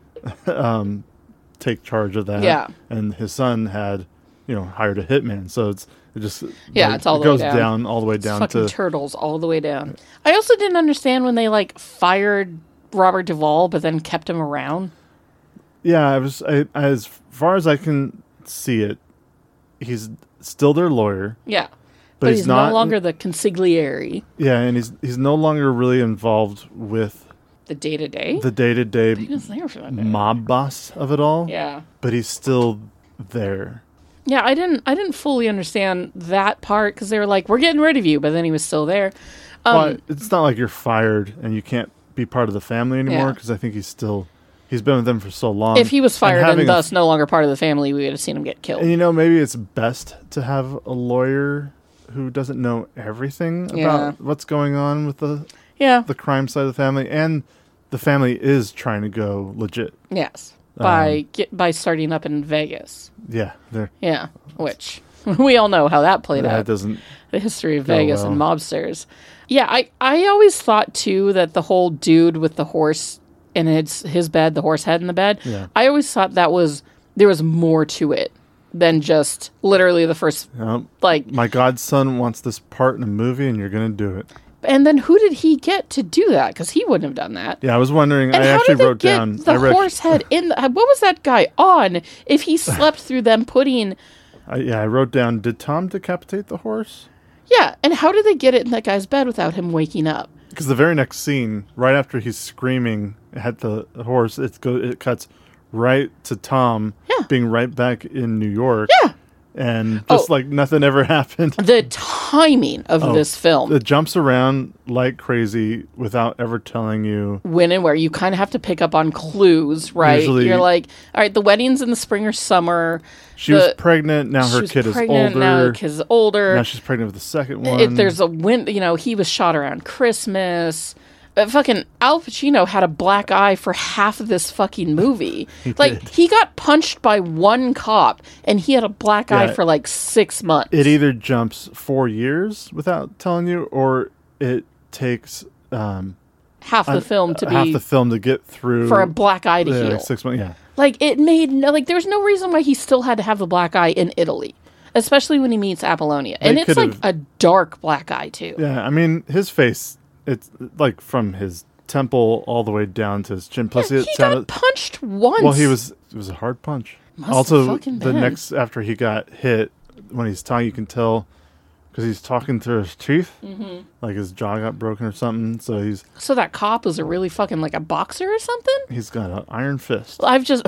S8: um, take charge of that.
S9: Yeah.
S8: And his son had, you know, hired a hitman. So it's it just
S9: Yeah,
S8: like,
S9: it's all
S8: it
S9: the
S8: goes
S9: way down.
S8: down all the way
S9: It's
S8: down
S9: fucking
S8: to
S9: turtles all the way down. I also didn't understand when they like fired Robert Duvall, but then kept him around.
S8: Yeah, I was I, as far as I can see it, he's still their lawyer.
S9: Yeah,
S8: but,
S9: but,
S8: he's,
S9: he's,
S8: not
S9: no longer the consigliere.
S8: Yeah, and he's he's no longer really involved with
S9: The day to day.
S8: the day to day
S9: He was there for that day.
S8: mob boss of it all.
S9: Yeah.
S8: but he's still there.
S9: Yeah, I didn't. I didn't fully understand that part because they were like, "We're getting rid of you," but then he was still there. Um,
S8: well, it's not like you're fired and you can't be part of the family anymore
S9: Yeah.
S8: because I think he's still he's been with them for so long.
S9: if he was fired and,
S8: having a-
S9: thus no longer part of the family, we would have seen him get killed.
S8: and you know, maybe it's best to have a lawyer who doesn't know everything
S9: Yeah.
S8: about what's going on with the
S9: Yeah.
S8: the crime side of the family, and the family is trying to go legit.
S9: Yes, by
S8: Um,
S9: get, by starting up in Vegas.
S8: Yeah, they're
S9: Yeah, which we all know how that played
S8: that
S9: out.
S8: doesn't
S9: The history of
S8: go
S9: Vegas
S8: well.
S9: and mobsters. Yeah, I, I always thought too that the whole dude with the horse in his his bed, the horse head in the bed.
S8: Yeah.
S9: I always thought that was there was more to it than just literally the first
S8: you know,
S9: like.
S8: my godson wants this part in a movie, and you're gonna do it.
S9: And then who did he get to do that? Because he wouldn't have done that.
S8: Yeah, I was wondering.
S9: And
S8: I
S9: how
S8: actually
S9: did they
S8: wrote
S9: get
S8: down
S9: the
S8: I read,
S9: horse head in? The, what was that guy on? If he slept through them putting,
S8: I, yeah, I wrote down. Did Tom decapitate the horse?
S9: yeah. And how did they get it in that guy's bed without him waking up?
S8: Because the very next scene, right after he's screaming at the horse, it go it cuts right to Tom
S9: Yeah.
S8: being right back in New York.
S9: Yeah.
S8: And just
S9: Oh.
S8: like nothing ever happened.
S9: The timing of
S8: Oh,
S9: this film.
S8: It jumps around like crazy without ever telling you.
S9: When and where you kind of have to pick up on clues, right?
S8: Usually-
S9: You're like, all right, the wedding's in the spring or summer.
S8: She
S9: The-
S8: was pregnant. Now
S9: she
S8: her
S9: was
S8: kid is
S9: pregnant,
S8: older.
S9: Now the kid's older.
S8: Now she's pregnant with the second one.
S9: If there's a win, you know, he was shot around Christmas. Uh, fucking Al Pacino had a black eye for half of this fucking movie.
S8: He
S9: like
S8: did.
S9: he got punched by one cop, and he had a black eye
S8: Yeah.
S9: for like six months.
S8: It either jumps four years without telling you, or it takes um,
S9: half the
S8: an-
S9: film to
S8: half
S9: be
S8: the film to get through
S9: for a black eye to
S8: yeah,
S9: heal.
S8: Six months, yeah.
S9: Like it made no like there was no reason why he still had to have the black eye in Italy, especially when he meets Apollonia, and
S8: They
S9: it's like
S8: could've-
S9: a dark black eye too.
S8: Yeah, I mean, his face, it's like from his temple all the way down to his chin. Plus,
S9: Yeah,
S8: it
S9: he
S8: sounded.
S9: got punched once.
S8: Well, he was. It was a hard punch.
S9: Must have
S8: also,
S9: fucking
S8: the
S9: been.
S8: next after he got hit, when he's talking, you can tell because he's talking through his teeth,
S9: Mhm.
S8: like his jaw got broken or something. So he's
S9: So that cop was a really fucking like a boxer or something.
S8: he's got an iron fist.
S9: I've just.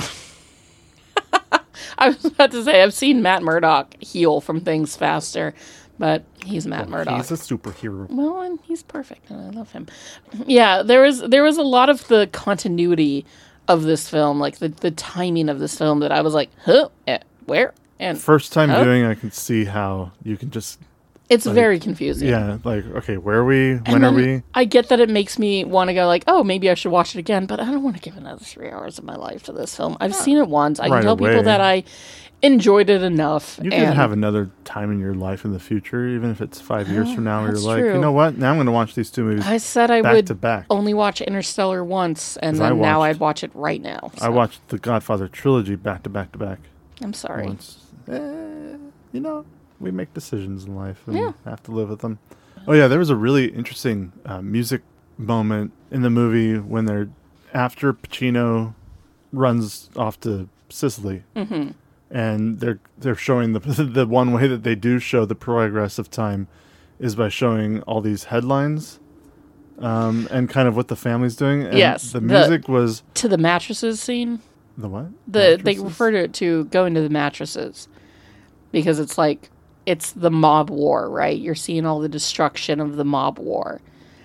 S9: I was about to say I've seen Matt Murdock heal from things faster, but he's Matt Murdock.
S8: He's a superhero.
S9: Well, and he's perfect, and I love him. Yeah, there was there was a lot of the continuity of this film, like the, the timing of this film, that I was like, huh, eh, where? And
S8: First time
S9: huh?
S8: doing, I can see how you can just.
S9: It's
S8: like,
S9: very confusing.
S8: Yeah, like okay, where are we?
S9: And
S8: When are
S9: then
S8: we?
S9: I get that it makes me want to go like, oh, maybe I should watch it again, but I don't want to give another three hours of my life to this film. I've seen it once. I
S8: Right
S9: can tell
S8: away.
S9: people that I enjoyed it enough.
S8: You
S9: and
S8: can have another time in your life in the future, even if it's five years
S9: Oh,
S8: from now, where you're
S9: that's
S8: like, you
S9: true.
S8: know what? Now I'm going to watch these two movies.
S9: I said I
S8: back
S9: would
S8: to back.
S9: only watch Interstellar once, and
S8: 'Cause I
S9: then now
S8: watched-
S9: I'd watch it right now.
S8: I watched the Godfather trilogy back to back to back.
S9: I'm sorry.
S8: Once. Eh, you know, we make decisions in life and
S9: Yeah.
S8: have to live with them. Oh yeah, there was a really interesting uh, music moment in the movie when they're after Pacino runs off to Sicily,
S9: Mhm.
S8: and they're they're showing the the one way that they do show the progress of time is by showing all these headlines, um, and kind of what the family's doing. And
S9: Yes,
S8: the
S9: the-
S8: music was
S9: To the mattresses scene.
S8: the what?
S9: The they
S8: Mattresses?
S9: refer to it to going to the mattresses because it's like it's the mob war, right? You're seeing all the destruction of the mob war,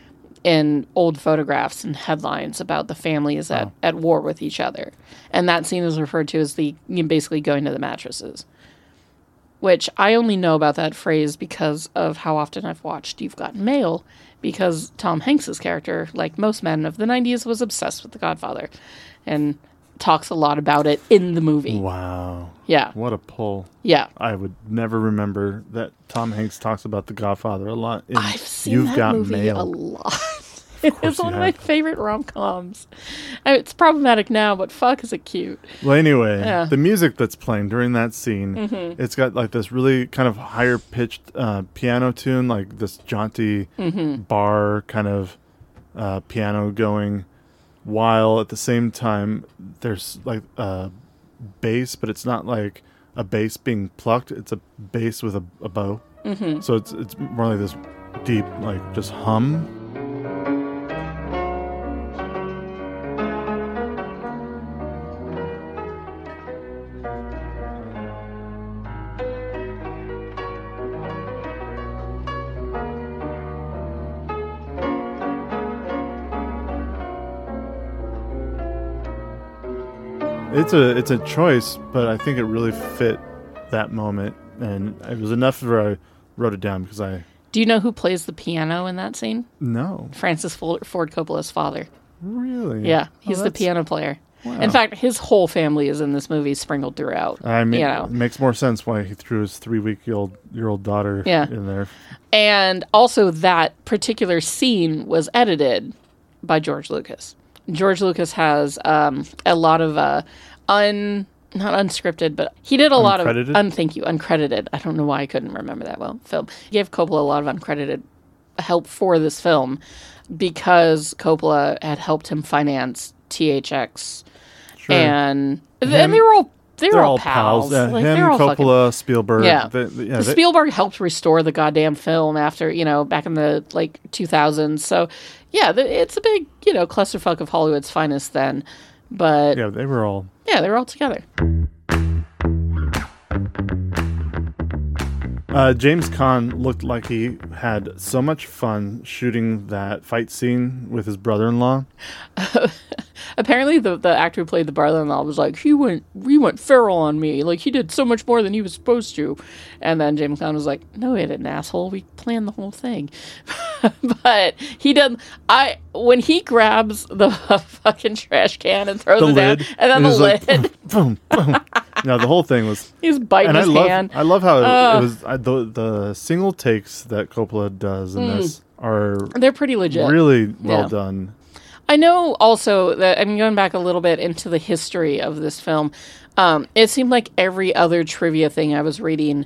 S9: in old photographs and headlines about the families at,
S8: Oh.
S9: at war with each other. And that scene is referred to as the you know, basically going to the mattresses. Which I only know about that phrase because of how often I've watched You've Got Mail, because Tom Hanks's character, like most men of the nineties, was obsessed with The Godfather and talks a lot about it in the movie.
S8: Wow.
S9: Yeah.
S8: What a pull.
S9: Yeah.
S8: I would never remember that Tom Hanks talks about The Godfather a lot. in
S9: I've seen
S8: You've
S9: that
S8: Got
S9: movie
S8: Mail.
S9: a lot. It's
S8: you
S9: one of my
S8: have.
S9: favorite rom-coms. I mean, it's problematic now, but fuck is it cute.
S8: Well, anyway,
S9: Yeah.
S8: the music that's playing during that scene,
S9: Mhm.
S8: it's got like this really kind of higher pitched uh, piano tune, like this jaunty
S9: Mhm.
S8: bar kind of uh, piano going, while at the same time there's like a bass, but it's not like a bass being plucked. It's a bass with a, a bow.
S9: Mhm.
S8: So it's it's more like this deep, like just hum. It's a it's a choice, but I think it really fit that moment, and it was enough where I wrote it down because I
S9: Do you know who plays the piano in that scene?
S8: no
S9: Francis Ford Ford Coppola's father.
S8: really
S9: Yeah,
S8: Oh,
S9: he's the
S8: that's-
S9: piano player.
S8: Wow.
S9: In fact, his whole family is in this movie, sprinkled throughout.
S8: I mean,
S9: you know,
S8: it makes more sense why he threw his three week old year old daughter
S9: Yeah.
S8: in there.
S9: and also that particular scene was edited by George Lucas. George Lucas has um, a lot of uh, un not unscripted, but he did a lot of
S8: Uncredited?
S9: un thank you uncredited. I don't know why I couldn't remember that well. Film. He gave Coppola a lot of uncredited help for this film because Coppola had helped him finance T H X,
S8: Sure.
S9: and
S8: Him-
S9: and they were all they were
S8: They're
S9: all
S8: all
S9: pals.
S8: pals. Yeah,
S9: Like,
S8: him,
S9: they're all fucking-
S8: Coppola, Spielberg.
S9: Yeah.
S8: they- they- yeah,
S9: Because
S8: they-
S9: Spielberg helped restore the goddamn film after, you know, back in the, like, two thousands. So, yeah, the, it's a big, you know, clusterfuck of Hollywood's finest then. But, yeah,
S8: yeah, they were all.
S9: they were all together.
S8: Uh, James Caan looked like he had so much fun shooting that fight scene with his brother-in-law.
S9: Apparently, the, the actor who played the brother-in-law was like, he went, he went feral on me. Like, he did so much more than he was supposed to. And then James Caan was like, no, he didn't, asshole. We planned the whole thing. But he did. I when he grabs the fucking trash can and throws
S8: The
S9: it
S8: lid.
S9: down, and then
S8: it
S9: the
S8: was
S9: lid,
S8: like, boom, boom. No, the whole thing was.
S9: he's biting
S8: And I
S9: his
S8: love,
S9: hand.
S8: I love how
S9: Ugh.
S8: it was. I, the the single takes that Coppola does in
S9: Mm.
S8: this are
S9: They're pretty legit.
S8: really well
S9: Yeah.
S8: done.
S9: I know also that, I mean, going back a little bit into the history of this film, um, it seemed like every other trivia thing I was reading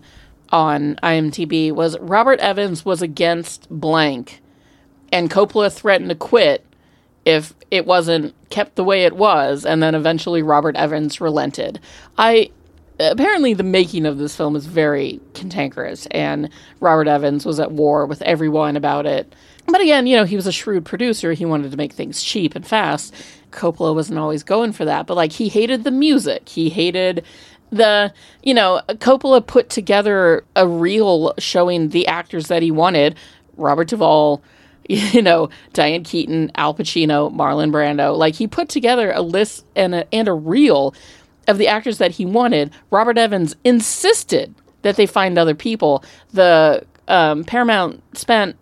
S9: on I M D B was Robert Evans was against blank, and Coppola threatened to quit if it wasn't kept the way it was, and then eventually Robert Evans relented. I apparently the making of this film is very cantankerous, and Robert Evans was at war with everyone about it. But again, you know, he was a shrewd producer. He wanted to make things cheap and fast. Coppola wasn't always going for that, but like he hated the music. He hated the, you know, Coppola put together a reel showing the actors that he wanted. Robert Duvall, you know, Diane Keaton, Al Pacino, Marlon Brando. Like he put together a list and a, and a reel of the actors that he wanted. Robert Evans insisted that they find other people. The um, Paramount spent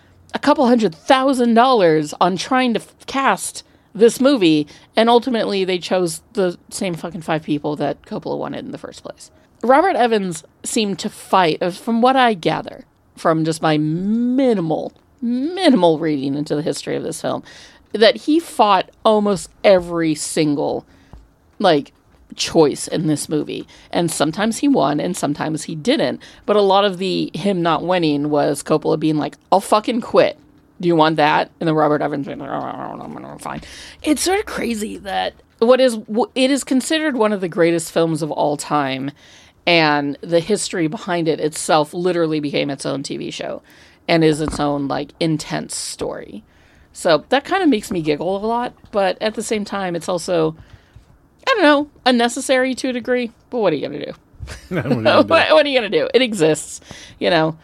S9: a couple hundred thousand dollars on trying to f- cast this movie, and ultimately they chose the same fucking five people that Coppola wanted in the first place. Robert Evans seemed to fight, uh, from what I gather, from just my minimal, minimal reading into the history of this film, that he fought almost every single, like, choice in this movie. And sometimes he won and sometimes he didn't. But a lot of the him not winning was Coppola being like, I'll fucking quit. Do you want that? And then Robert Evans being like, oh, fine. It's sort of crazy that what is it is considered one of the greatest films of all time, and the history behind it itself literally became its own T V show and is its own like intense story. So that kind of makes me giggle a lot, but at the same time it's also, I don't know, unnecessary to a degree, but what are you going to do?
S8: What are you gonna do?
S9: what, what are you going to do? It exists, you know.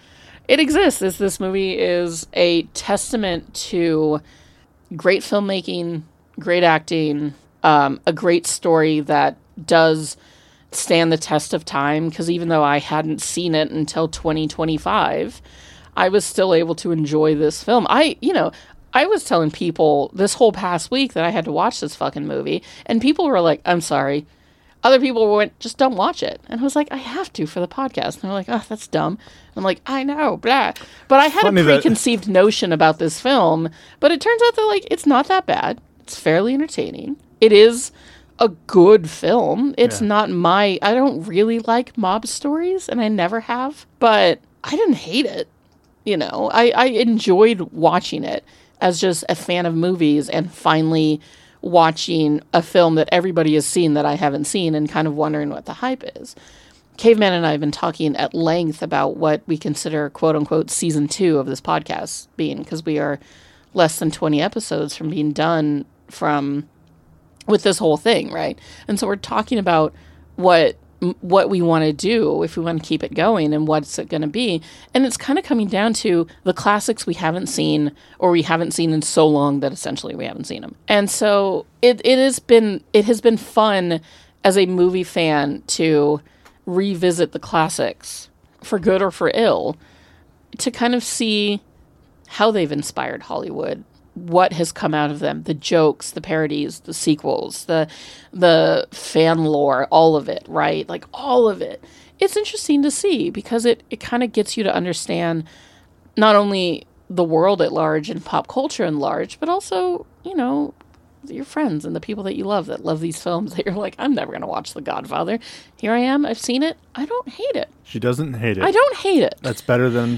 S9: it exists. Is this movie is a testament to great filmmaking, great acting, um, a great story that does stand the test of time. Because even though I hadn't seen it until twenty twenty-five, I was still able to enjoy this film. I, you know, I was telling people this whole past week that I had to watch this fucking movie, and people were like, I'm sorry. Other people went, just don't watch it. And I was like, I have to for the podcast. And they're like, oh, that's dumb. I'm like, I know, blah. But I had
S8: Funny
S9: a
S8: that-
S9: preconceived notion about this film, but it turns out that, like, it's not that bad. It's fairly entertaining. It is a good film. It's
S8: Yeah.
S9: not my, I don't really like mob stories, and I never have, but I didn't hate it. You know, I, I enjoyed watching it as just a fan of movies and finally watching a film that everybody has seen that I haven't seen and kind of wondering what the hype is. Caveman and I have been talking at length about what we consider quote unquote season two of this podcast being, because we are less than twenty episodes from being done from with this whole thing, right? And so we're talking about what what we want to do if we want to keep it going and what's it going to be. And it's kind of coming down to the classics we haven't seen or we haven't seen in so long that essentially we haven't seen them. And so it, it has been, it has been fun as a movie fan to revisit the classics for good or for ill, to kind of see how they've inspired Hollywood, what has come out of them, the jokes, the parodies, the sequels, the the fan lore, all of it, right? Like all of it. It's interesting to see because it, it kind of gets you to understand not only the world at large and pop culture at large, but also, you know, your friends and the people that you love that love these films that you're like, I'm never going to watch The Godfather. Here I am. I've seen it. I don't hate it.
S8: She doesn't hate it.
S9: I don't hate it.
S8: That's better than...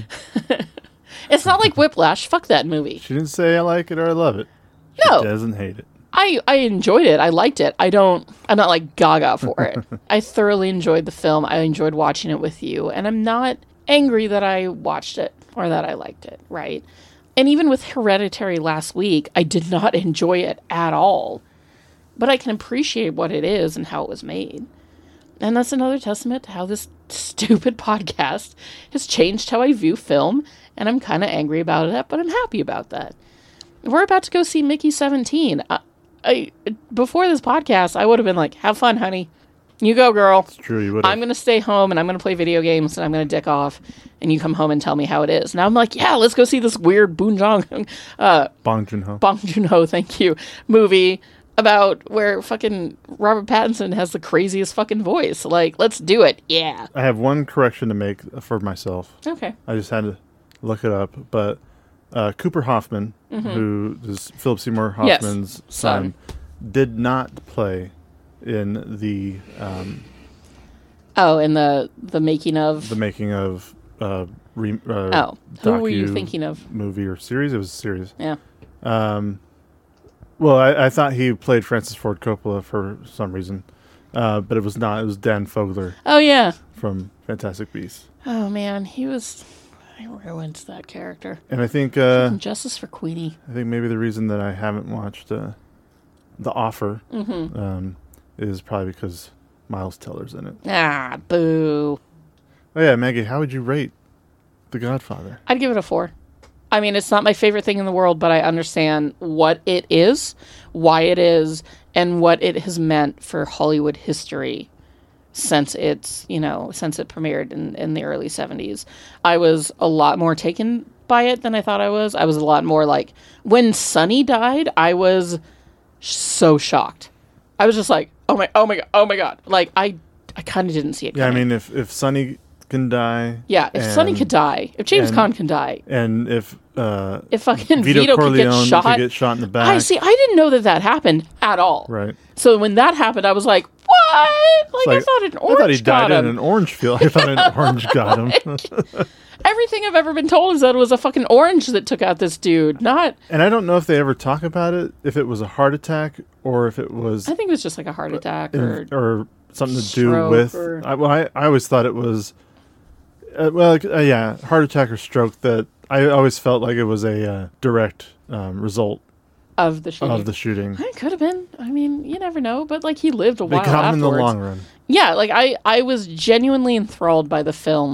S9: It's not like Whiplash. Fuck that movie.
S8: She didn't say I like it or I love it.
S9: No.
S8: She doesn't hate it.
S9: I, I enjoyed it. I liked it. I don't, I'm not like gaga for it. I thoroughly enjoyed the film. I enjoyed watching it with you. And I'm not angry that I watched it or that I liked it, right? And even with Hereditary last week, I did not enjoy it at all. But I can appreciate what it is and how it was made. And that's another testament to how this stupid podcast has changed how I view film. And I'm kind of angry about that, but I'm happy about that. We're about to go see Mickey seventeen. I, I, before this podcast, I would have been like, have fun, honey. You go, girl. It's
S8: true, you would have.
S9: I'm going to stay home, and I'm going to play video games, and I'm going to dick off, and you come home and tell me how it is. Now I'm like, yeah, let's go see this weird Boon Jong, uh,
S8: Bong Joon-ho.
S9: Bong Joon-ho, thank you, movie about where fucking Robert Pattinson has the craziest fucking voice. Like, let's do it. Yeah.
S8: I have one correction to make for myself.
S9: Okay.
S8: I just had to look it up, but uh, Cooper Hoffman,
S9: Mhm.
S8: who is Philip Seymour
S9: Yes,
S8: Hoffman's
S9: son.
S8: son, did not play in the um,
S9: Oh, and the the making of...
S8: the making of uh, re, uh,
S9: Oh, who were you
S8: docu
S9: thinking of?
S8: Movie or series? It was a series.
S9: Yeah.
S8: Um, well, I, I thought he played Francis Ford Coppola for some reason, uh, but it was not. It was Dan Fogler.
S9: Oh, yeah.
S8: From Fantastic Beasts.
S9: Oh, man, he was... I ruined that character.
S8: And I think uh,
S9: Justice for Queenie.
S8: I think maybe the reason that I haven't watched uh, The Offer
S9: Mhm.
S8: um, is probably because Miles Teller's in it.
S9: Ah, boo.
S8: Oh yeah, Maggie, how would you rate The Godfather?
S9: I'd give it a four. I mean, it's not my favorite thing in the world, but I understand what it is, why it is, and what it has meant for Hollywood history since it's, you know, since it premiered in, in the early seventies. I was a lot more taken by it than I thought I was. I was a lot more like, when Sonny died, I was so shocked. I was just like, oh my, oh my god, oh my god. Like, I, I kind of didn't see it
S8: Yeah,
S9: coming.
S8: I mean, if if Sonny can die,
S9: Yeah, if Sonny could die, if James
S8: and-
S9: Caan can die,
S8: and if uh,
S9: if fucking
S8: Vito,
S9: Vito, could get
S8: Corleone
S9: shot,
S8: could get shot in the back,
S9: I see. I didn't know that that happened at all.
S8: right?
S9: So when that happened, I was like, "What?" Like,
S8: It's
S9: I thought an
S8: I
S9: orange
S8: thought he
S9: got
S8: died
S9: him.
S8: in an orange field. I thought an orange got him.
S9: Everything I've ever been told is that it was a fucking orange that took out this dude. Not.
S8: And I don't know if they ever talk about it, if it was a heart attack or if it was
S9: I think it was just like a heart attack
S8: in-
S9: or.
S8: or something to do
S9: stroke
S8: with.
S9: or-
S8: I, well, I, I always thought it was, uh, well, uh, yeah, heart attack or stroke. That I always felt like it was a uh, direct um, result
S9: Of the shooting.
S8: of the shooting.
S9: It could have been. I mean, you never know. But like, he lived a
S8: They
S9: while
S8: got him in the
S9: afterwards.
S8: long run.
S9: Yeah, like I, I was genuinely enthralled by the film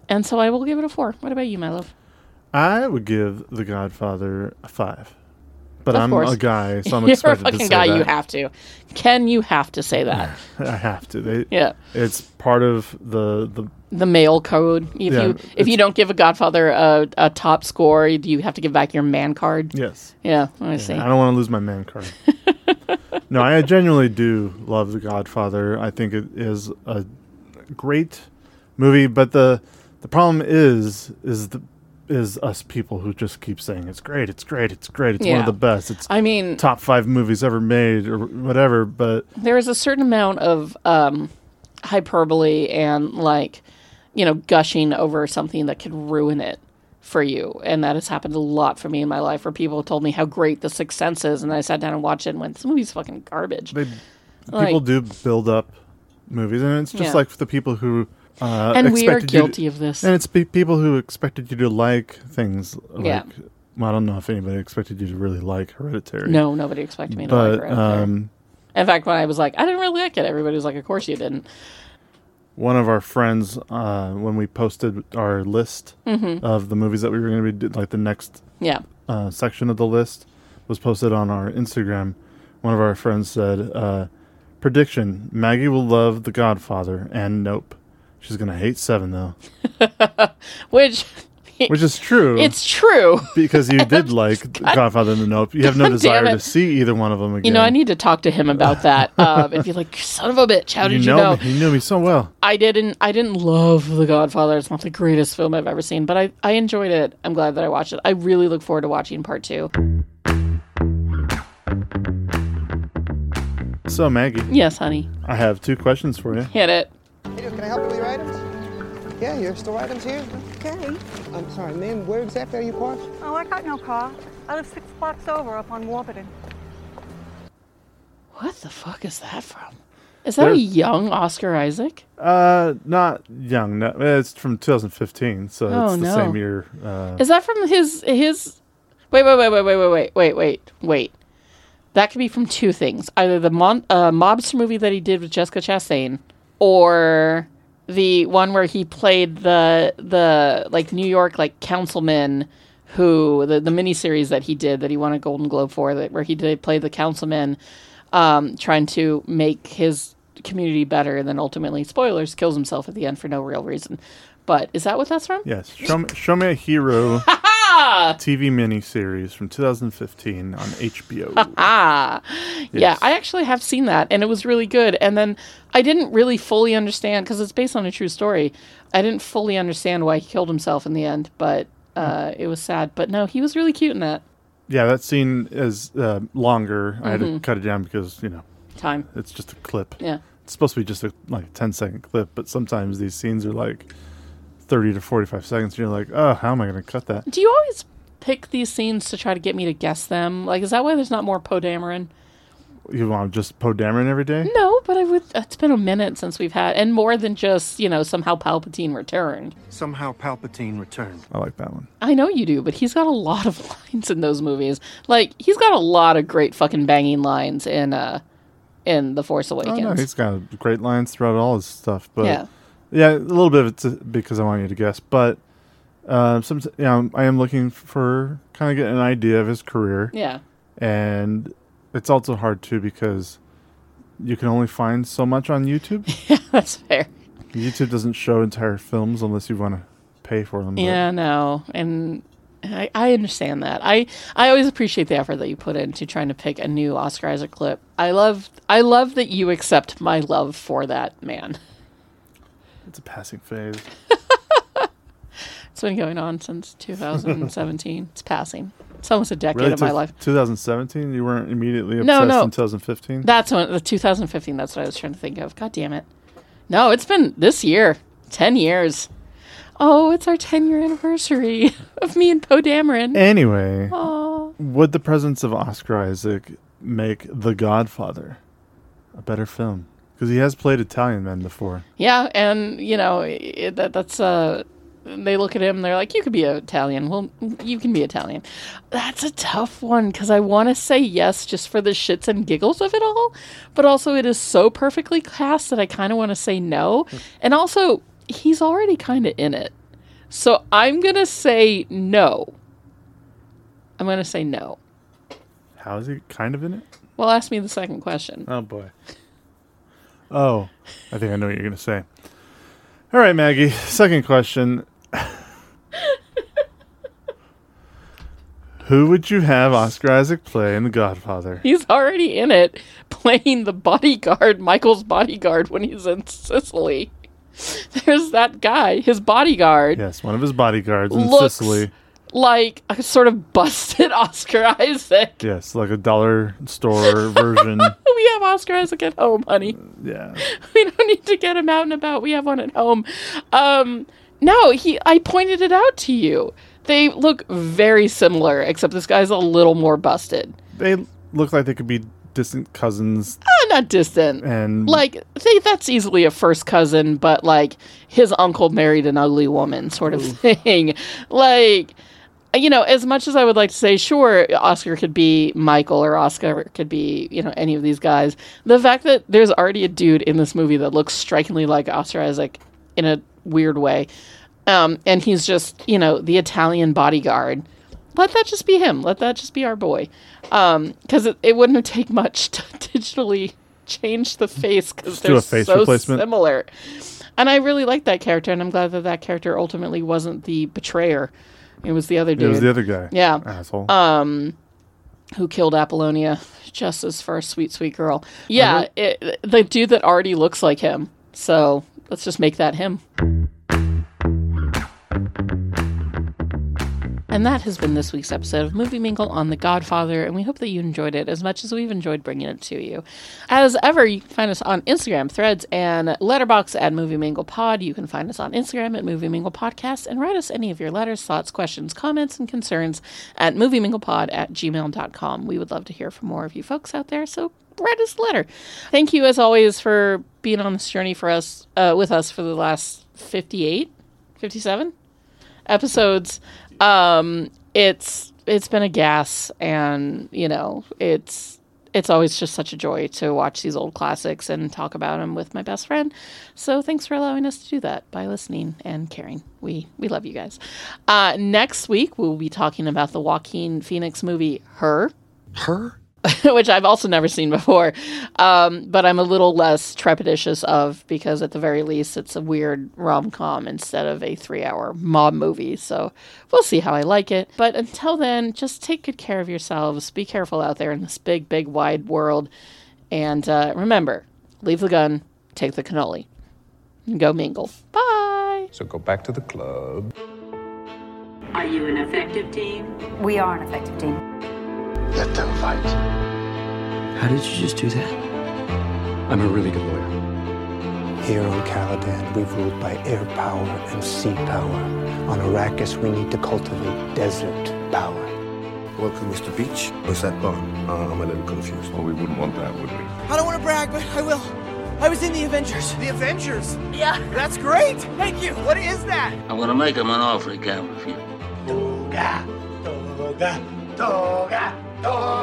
S9: And so I will give it a four. What about you, my love?
S8: I would give The Godfather a five. But
S9: Of
S8: I'm
S9: course.
S8: a guy, so I'm
S9: You're a
S8: expected to
S9: fucking
S8: say
S9: guy.
S8: that.
S9: You have to. Ken, you have to say that.
S8: I have to. They,
S9: Yeah.
S8: It's part of the the
S9: The male code. If
S8: Yeah,
S9: you if you
S8: it's-
S9: don't give a Godfather a, a top score, do you have to give back your man card?
S8: Yes.
S9: Yeah, I see.
S8: I don't want to lose my man card. No, I genuinely do love The Godfather. I think it is a great movie, but the the problem is is the is us people who just keep saying it's great, it's great, it's great, it's one
S9: Yeah.
S8: of the best. It's
S9: I mean,
S8: top five movies ever made or whatever, but
S9: there is a certain amount of um, hyperbole and like, you know, gushing over something that could ruin it for you. And that has happened a lot for me in my life where people told me how great The Sixth Sense is. And I sat down and watched it and went, this movie's fucking garbage.
S8: they,
S9: Like-
S8: people do build up movies, and it's just
S9: Yeah.
S8: like the people who uh,
S9: And we are
S8: expected you to-
S9: guilty of this.
S8: And it's pe- people who expected you to like things like,
S9: Yeah.
S8: well, I don't know if anybody expected you to really like Hereditary.
S9: No, nobody expected me to
S8: but,
S9: like Hereditary.
S8: um,
S9: In fact, when I was like, I didn't really like it, everybody was like, of course you didn't.
S8: one of our friends, uh, when we posted our list
S9: Mhm.
S8: of the movies that we were going to be do- like the next
S9: Yeah.
S8: uh, section of the list was posted on our Instagram. One of our friends said, uh, prediction, Maggie will love The Godfather and Nope. She's going to hate Seven, though.
S9: Which...
S8: Which is true.
S9: It's true.
S8: Because you did like The Godfather and the Nope. You have no
S9: God
S8: desire
S9: damn it.
S8: to see either one of them again.
S9: You know, I need to talk to him about that. Um, and be like, son of a bitch, how
S8: you
S9: did you
S8: know,
S9: know?
S8: Me. You knew me so well.
S9: I didn't. I didn't love The Godfather. It's not the greatest film I've ever seen, but I, I enjoyed it. I'm glad that I watched it. I really look forward to watching part two.
S8: So, Maggie.
S9: Yes, honey.
S8: I have two questions for you.
S9: Hit it.
S13: Hey, can I help you with your items? Yeah, your store items here.
S14: Okay.
S13: I'm sorry, ma'am, where exactly are you parked?
S14: Oh, I got no car. I live six blocks over up on Warburton.
S9: What the fuck is that from? Is that a
S8: There's-
S9: young Oscar Isaac?
S8: Uh, not young. No, it's from two thousand fifteen, so
S9: Oh,
S8: it's the
S9: no.
S8: same year. Uh,
S9: Is that from his his? Wait, wait, wait, wait, wait, wait, wait, wait, wait, wait. That could be from two things: either the mon- uh, mobster movie that he did with Jessica Chastain, or the one where he played the the like New York like councilman who the the miniseries that he did that he won a Golden Globe for, that where he did play the councilman um, trying to make his community better, and then ultimately, spoilers, kills himself at the end for no real reason. But is that what that's from?
S8: yes. Show me, show me a hero.
S9: Ah!
S8: T V miniseries from two thousand fifteen on H B O.
S9: Ah, yeah,
S8: Yes.
S9: I actually have seen that, and it was really good. And then I didn't really fully understand, because it's based on a true story. I didn't fully understand why he killed himself in the end, but uh, it was sad. But no, he was really cute in that.
S8: Yeah, that scene is uh, longer. I had to
S9: Mhm.
S8: cut it down because, you know,
S9: Time.
S8: it's just a clip.
S9: Yeah.
S8: It's supposed to be just a like ten second clip, but sometimes these scenes are like thirty to forty-five seconds. And you're like, oh, how am I going to cut that?
S9: Do you always pick these scenes to try to get me to guess them? Like, is that why there's not more Poe Dameron?
S8: You want just Poe Dameron every day?
S9: No, but I would. It's been a minute since we've had, and more than just, you know, somehow Palpatine returned.
S7: Somehow Palpatine returned.
S8: I like that one.
S9: I know you do, but he's got a lot of lines in those movies. Like, he's got a lot of great fucking banging lines in uh in The Force
S8: Oh,
S9: Awakens.
S8: no, he's got great lines throughout all his stuff. But
S9: Yeah.
S8: yeah, a little bit of it's because I want you to guess. But uh, some, you know, I am looking for kind of get an idea of his career.
S9: Yeah.
S8: And it's also hard too because you can only find so much on YouTube.
S9: Yeah, that's fair.
S8: YouTube doesn't show entire films unless you want to pay for them. but-
S9: Yeah, no, and I, I understand that. I, I always appreciate the effort that you put into trying to pick a new Oscar Isaac clip. I love I love that you accept my love for that man.
S8: It's a passing phase.
S9: It's been going on since two thousand seventeen. It's passing. It's almost a decade
S8: Really?
S9: of my
S8: To-
S9: life.
S8: twenty seventeen? You weren't immediately obsessed
S9: No, no.
S8: in twenty fifteen?
S9: That's when the two thousand fifteen. That's what I was trying to think of. God damn it! No, it's been this year. Ten years. Oh, it's our ten year anniversary of me and Poe Dameron.
S8: Anyway,
S9: Aw.
S8: would the presence of Oscar Isaac make The Godfather a better film? Because he has played Italian men before.
S9: Yeah, and you know it, that that's uh, they look at him. They're like, "You could be Italian. Well, you can be Italian." That's a tough one because I want to say yes just for the shits and giggles of it all, but also it is so perfectly cast that I kind of want to say no. And also, he's already kind of in it. So I'm going to say no. I'm going to say no.
S8: How is he kind of in it?
S9: Well, ask me the second question.
S8: Oh, boy. Oh, I think I know what you're going to say. All right, Maggie. Second question. Who would you have Oscar Isaac play in The Godfather?
S9: He's already in it, playing the bodyguard, Michael's bodyguard, when he's in Sicily. There's that guy, his bodyguard.
S8: Yes, one of his bodyguards in
S9: looks
S8: Sicily.
S9: Like a sort of busted Oscar Isaac.
S8: Yes, like a dollar store version.
S9: We have Oscar Isaac at home, honey.
S8: Yeah.
S9: We don't need to get him out and about. We have one at home. Um, no, he. I pointed it out to you. They look very similar, except this guy's a little more busted.
S8: They look like they could be distant cousins.
S9: Ah, not distant.
S8: And
S9: like, they, that's easily a first cousin, but like his uncle married an ugly woman sort of Ooh. thing. Like, you know, as much as I would like to say, sure, Oscar could be Michael or Oscar could be, you know, any of these guys. The fact that there's already a dude in this movie that looks strikingly like Oscar Isaac in a weird way. Um, and he's just, you know, the Italian bodyguard. Let that just be him. Let that just be our boy. Um, because it, it wouldn't take much to digitally change the face because they're
S8: face
S9: so
S8: replacement.
S9: similar. And I really like that character, and I'm glad that that character ultimately wasn't the betrayer. It was the other dude.
S8: It was the other guy.
S9: Yeah.
S8: Asshole.
S9: Um, who killed Apollonia just as for a sweet, sweet girl. Yeah, it, the dude that already looks like him. So let's just make that him. And that has been this week's episode of Movie Mingle on The Godfather, and we hope that you enjoyed it as much as we've enjoyed bringing it to you. As ever, you can find us on Instagram, Threads, and Letterboxd at Movie Mingle Pod. You can find us on Instagram at Movie Mingle Podcast, and write us any of your letters, thoughts, questions, comments, and concerns at movieminglepod at gmail dot com. We would love to hear from more of you folks out there, so write us a letter. Thank you, as always, for being on this journey for us, uh, with us for the last fifty-eight, fifty-seven episodes. Um, it's, it's been a gas, and, you know, it's, it's always just such a joy to watch these old classics and talk about them with my best friend. So thanks for allowing us to do that by listening and caring. We, we love you guys. Uh, next week, we'll be talking about the Joaquin Phoenix movie, Her.
S5: Her?
S9: Which I've also never seen before, um, but I'm a little less trepidatious of, because at the very least it's a weird rom-com instead of a three-hour mob movie, so we'll see how I like it. But until then, just take good care of yourselves, be careful out there in this big, big, wide world, and uh, remember, leave the gun, take the cannoli, and go mingle. Bye!
S1: So go back to the club.
S15: Are you an effective team?
S16: We are an effective team.
S12: Let them fight.
S5: How did you just do that?
S11: I'm a really good lawyer.
S17: Here on Caladan, we've ruled by air power and sea power. On Arrakis, we need to cultivate desert power.
S18: Welcome, Mister Beach. What's that bond? Uh, I'm a little confused.
S1: Well, we wouldn't want that, would we?
S13: I don't want to brag, but I will. I was in the Avengers. The Avengers?
S15: Yeah.
S13: That's great. Thank you. What is that?
S19: I'm going to make him an offer he can't refuse.
S12: Toga, toga, toga, toga.